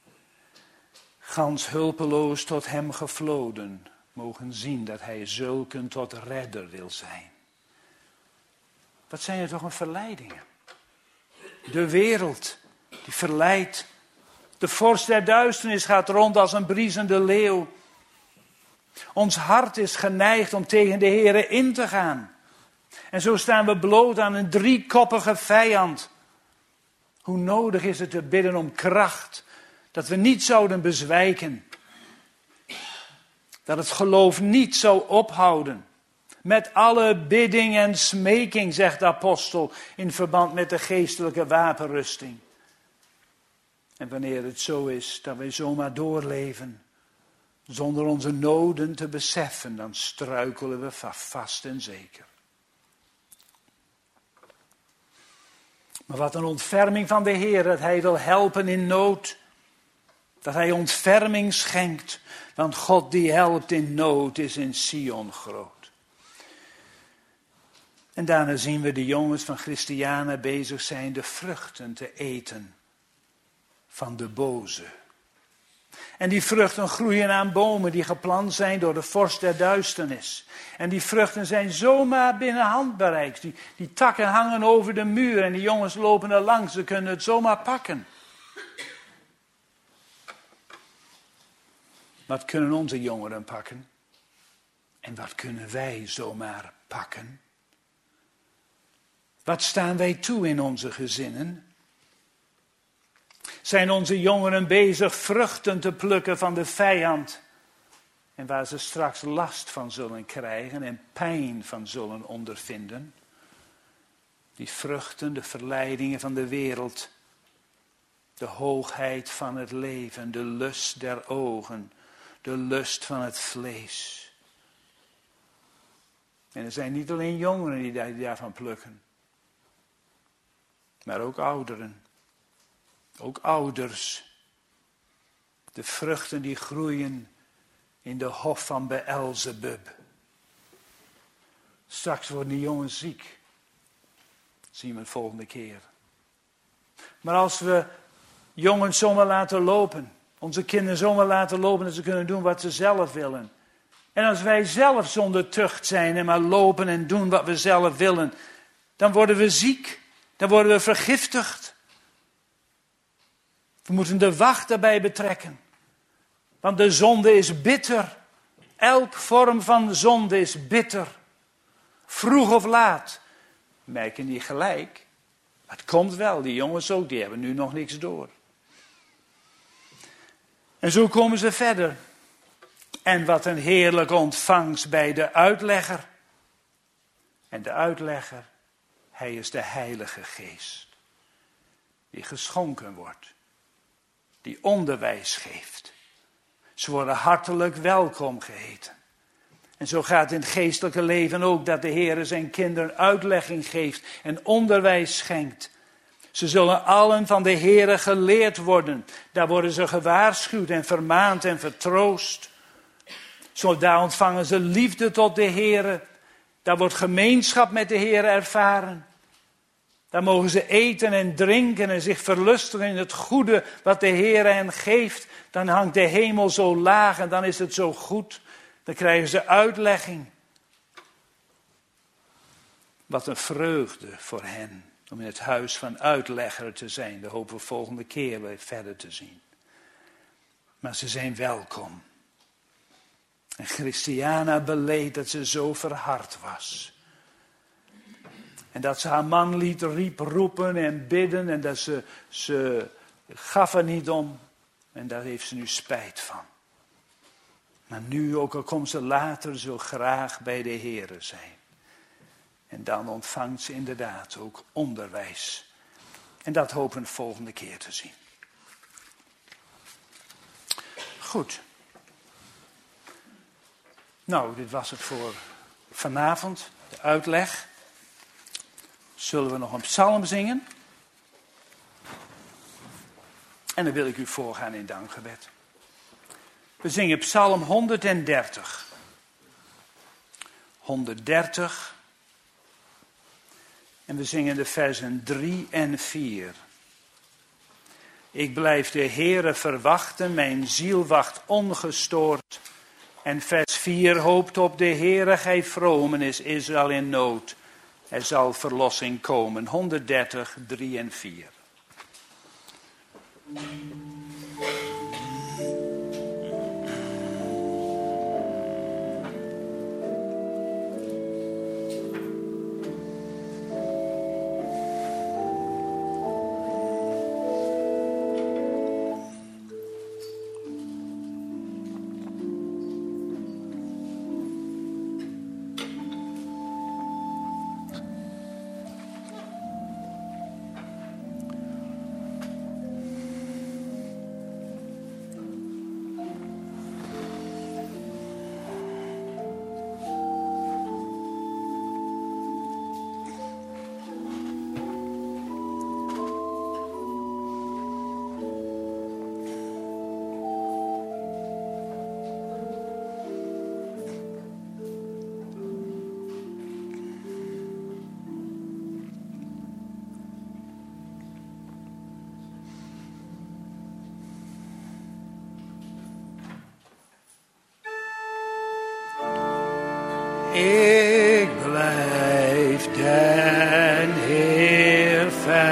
gans hulpeloos tot hem gevloden, mogen zien dat hij zulken tot redder wil zijn. Wat zijn er toch een verleidingen? De wereld, die verleidt. De vorst der duisternis gaat rond als een briesende leeuw. Ons hart is geneigd om tegen de Heere in te gaan. En zo staan we bloot aan een driekoppige vijand. Hoe nodig is het te bidden om kracht, dat we niet zouden bezwijken. Dat het geloof niet zou ophouden. Met alle bidding en smeking, zegt de apostel, in verband met de geestelijke wapenrusting. En wanneer het zo is dat wij zomaar doorleven, zonder onze noden te beseffen, dan struikelen we vast en zeker. Maar wat een ontferming van de Heer, dat Hij wil helpen in nood. Dat Hij ontferming schenkt, want God die helpt in nood is in Sion groot. En daarna zien we de jongens van Christiana bezig zijn de vruchten te eten van de boze. En die vruchten groeien aan bomen die geplant zijn door de vorst der duisternis. En die vruchten zijn zomaar binnen handbereik. Die takken hangen over de muur en die jongens lopen er langs. Ze kunnen het zomaar pakken. Wat kunnen onze jongeren pakken? En wat kunnen wij zomaar pakken? Wat staan wij toe in onze gezinnen? Zijn onze jongeren bezig vruchten te plukken van de vijand? En waar ze straks last van zullen krijgen en pijn van zullen ondervinden? Die vruchten, de verleidingen van de wereld. De hoogheid van het leven, de lust der ogen, de lust van het vlees. En er zijn niet alleen jongeren die daarvan plukken. Maar ook ouderen. Ook ouders. De vruchten die groeien in de hof van Beelzebub. Straks worden die jongens ziek. Dat zien we de volgende keer. Maar als we jongens zomaar laten lopen. Onze kinderen zomaar laten lopen dat ze kunnen doen wat ze zelf willen. En als wij zelf zonder tucht zijn en maar lopen en doen wat we zelf willen. Dan worden we ziek. Dan worden we vergiftigd. We moeten de wacht daarbij betrekken. Want de zonde is bitter. Elk vorm van zonde is bitter. Vroeg of laat. We merken niet gelijk. Maar het komt wel. Die jongens ook, die hebben nu nog niks door. En zo komen ze verder. En wat een heerlijke ontvangst bij de uitlegger. En de uitlegger, hij is de Heilige Geest. Die geschonken wordt. Die onderwijs geeft. Ze worden hartelijk welkom geheten. En zo gaat het in het geestelijke leven ook dat de Heer zijn kinderen uitlegging geeft en onderwijs schenkt. Ze zullen allen van de Heer geleerd worden. Daar worden ze gewaarschuwd en vermaand en vertroost. Zo daar ontvangen ze liefde tot de Heer. Daar wordt gemeenschap met de Heer ervaren. Daar mogen ze eten en drinken en zich verlustigen in het goede wat de Heer hen geeft. Dan hangt de hemel zo laag en dan is het zo goed. Dan krijgen ze uitlegging. Wat een vreugde voor hen om in het huis van uitlegger te zijn. Dat hopen we volgende keer weer verder te zien. Maar ze zijn welkom. En Christiana beleed dat ze zo verhard was. En dat ze haar man riep roepen en bidden. En dat ze gaf er niet om. En daar heeft ze nu spijt van. Maar nu, ook al komt ze later, zo graag bij de Heere zijn. En dan ontvangt ze inderdaad ook onderwijs. En dat hopen we de volgende keer te zien. Goed. Nou, dit was het voor vanavond. De uitleg. Zullen we nog een psalm zingen? En dan wil ik u voorgaan in dankgebed. We zingen psalm 130. 130. En we zingen de versen 3 en 4. Ik blijf de Heere verwachten, mijn ziel wacht ongestoord. En vers 4 hoopt op de Heere, gij vromen, is Israël in nood. Er zal verlossing komen. 130, 3 en 4.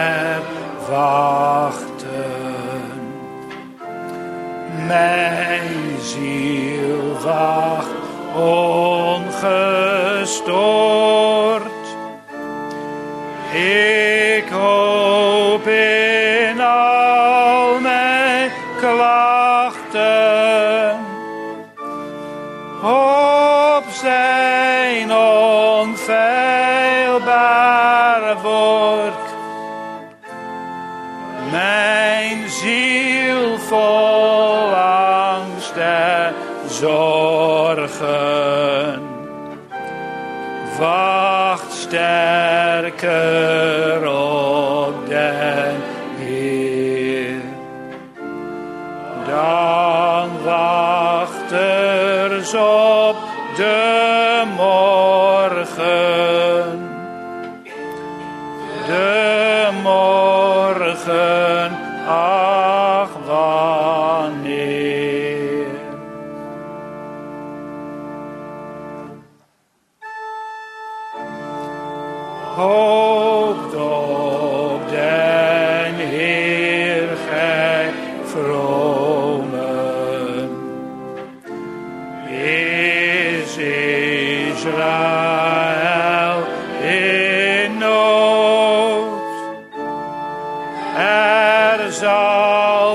verwachten. Mijn ziel wacht ongestoord. Ik hoop in al mijn klachten op zijn onfeilbaar woord. Mijn ziel vol angst en zorgen wacht sterker op den Heer. Dan wachters op de morgen. De morgen, ach wanneer. Hoopt op den Heer, gij vromen. Is Israël in nood? Er zal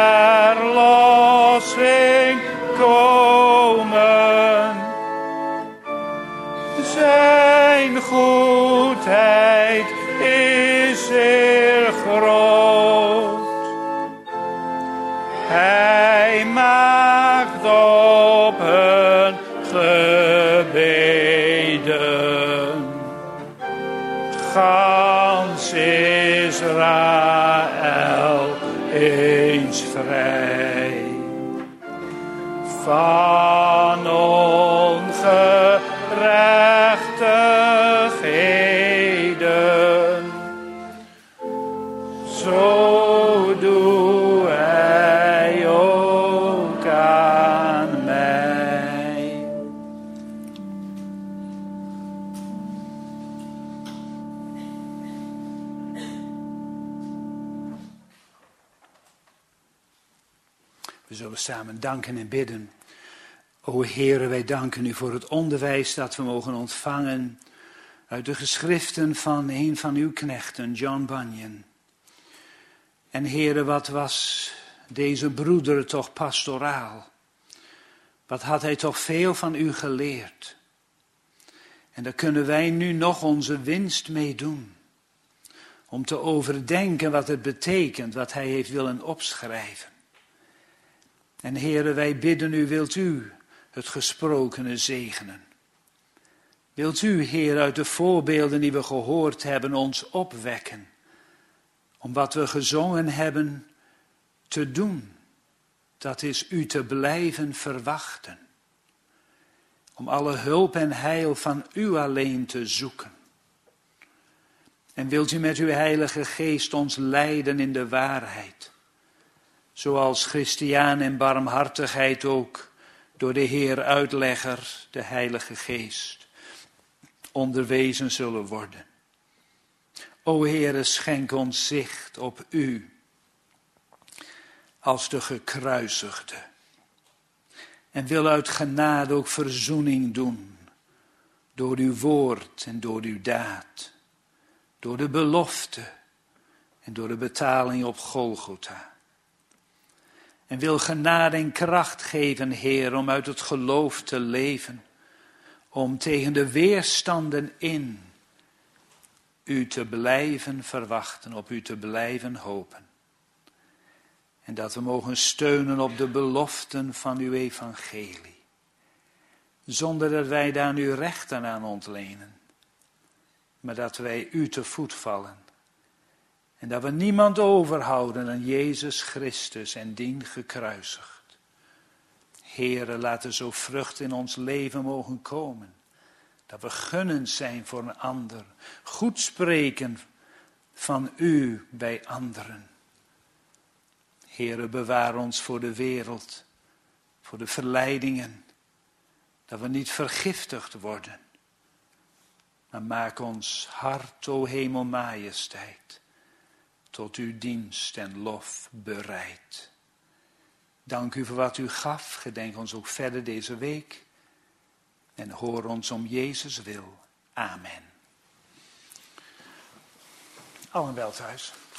verlossing komen. Zijn goedheid is zeer groot. Hij maakt op hun gebeden gans Israël eens vrij van ongerechtigheden. Zo doe hij ook aan mij. We zullen samen danken en bidden. O Heere, wij danken u voor het onderwijs dat we mogen ontvangen uit de geschriften van een van uw knechten, John Bunyan. En Heere, wat was deze broeder toch pastoraal? Wat had hij toch veel van u geleerd? En daar kunnen wij nu nog onze winst mee doen. Om te overdenken wat het betekent, wat hij heeft willen opschrijven. En Heere, wij bidden u, wilt u het gesprokene zegenen? Wilt u, Heer, uit de voorbeelden die we gehoord hebben, ons opwekken? Om wat we gezongen hebben te doen. Dat is u te blijven verwachten. Om alle hulp en heil van u alleen te zoeken. En wilt u met uw Heilige Geest ons leiden in de waarheid. Zoals Christiaan en barmhartigheid ook door de Heer uitlegger, de Heilige Geest, onderwezen zullen worden. O Heere, schenk ons zicht op u als de gekruisigde. En wil uit genade ook verzoening doen door uw woord en door uw daad. Door de belofte en door de betaling op Golgotha. En wil genade en kracht geven, Heer, om uit het geloof te leven. Om tegen de weerstanden in u te blijven verwachten, op u te blijven hopen. En dat we mogen steunen op de beloften van uw evangelie. Zonder dat wij daar nu rechten aan ontlenen. Maar dat wij u te voet vallen. En dat we niemand overhouden dan Jezus Christus en dien gekruisigd. Heere, laat er zo vrucht in ons leven mogen komen. Dat we gunnend zijn voor een ander. Goed spreken van u bij anderen. Heere, bewaar ons voor de wereld. Voor de verleidingen. Dat we niet vergiftigd worden. Maar maak ons hart, o hemelmajesteit. tot uw dienst en lof bereid. Dank u voor wat u gaf. Gedenk ons ook verder deze week. En hoor ons om Jezus wil. Amen. Allen wel thuis.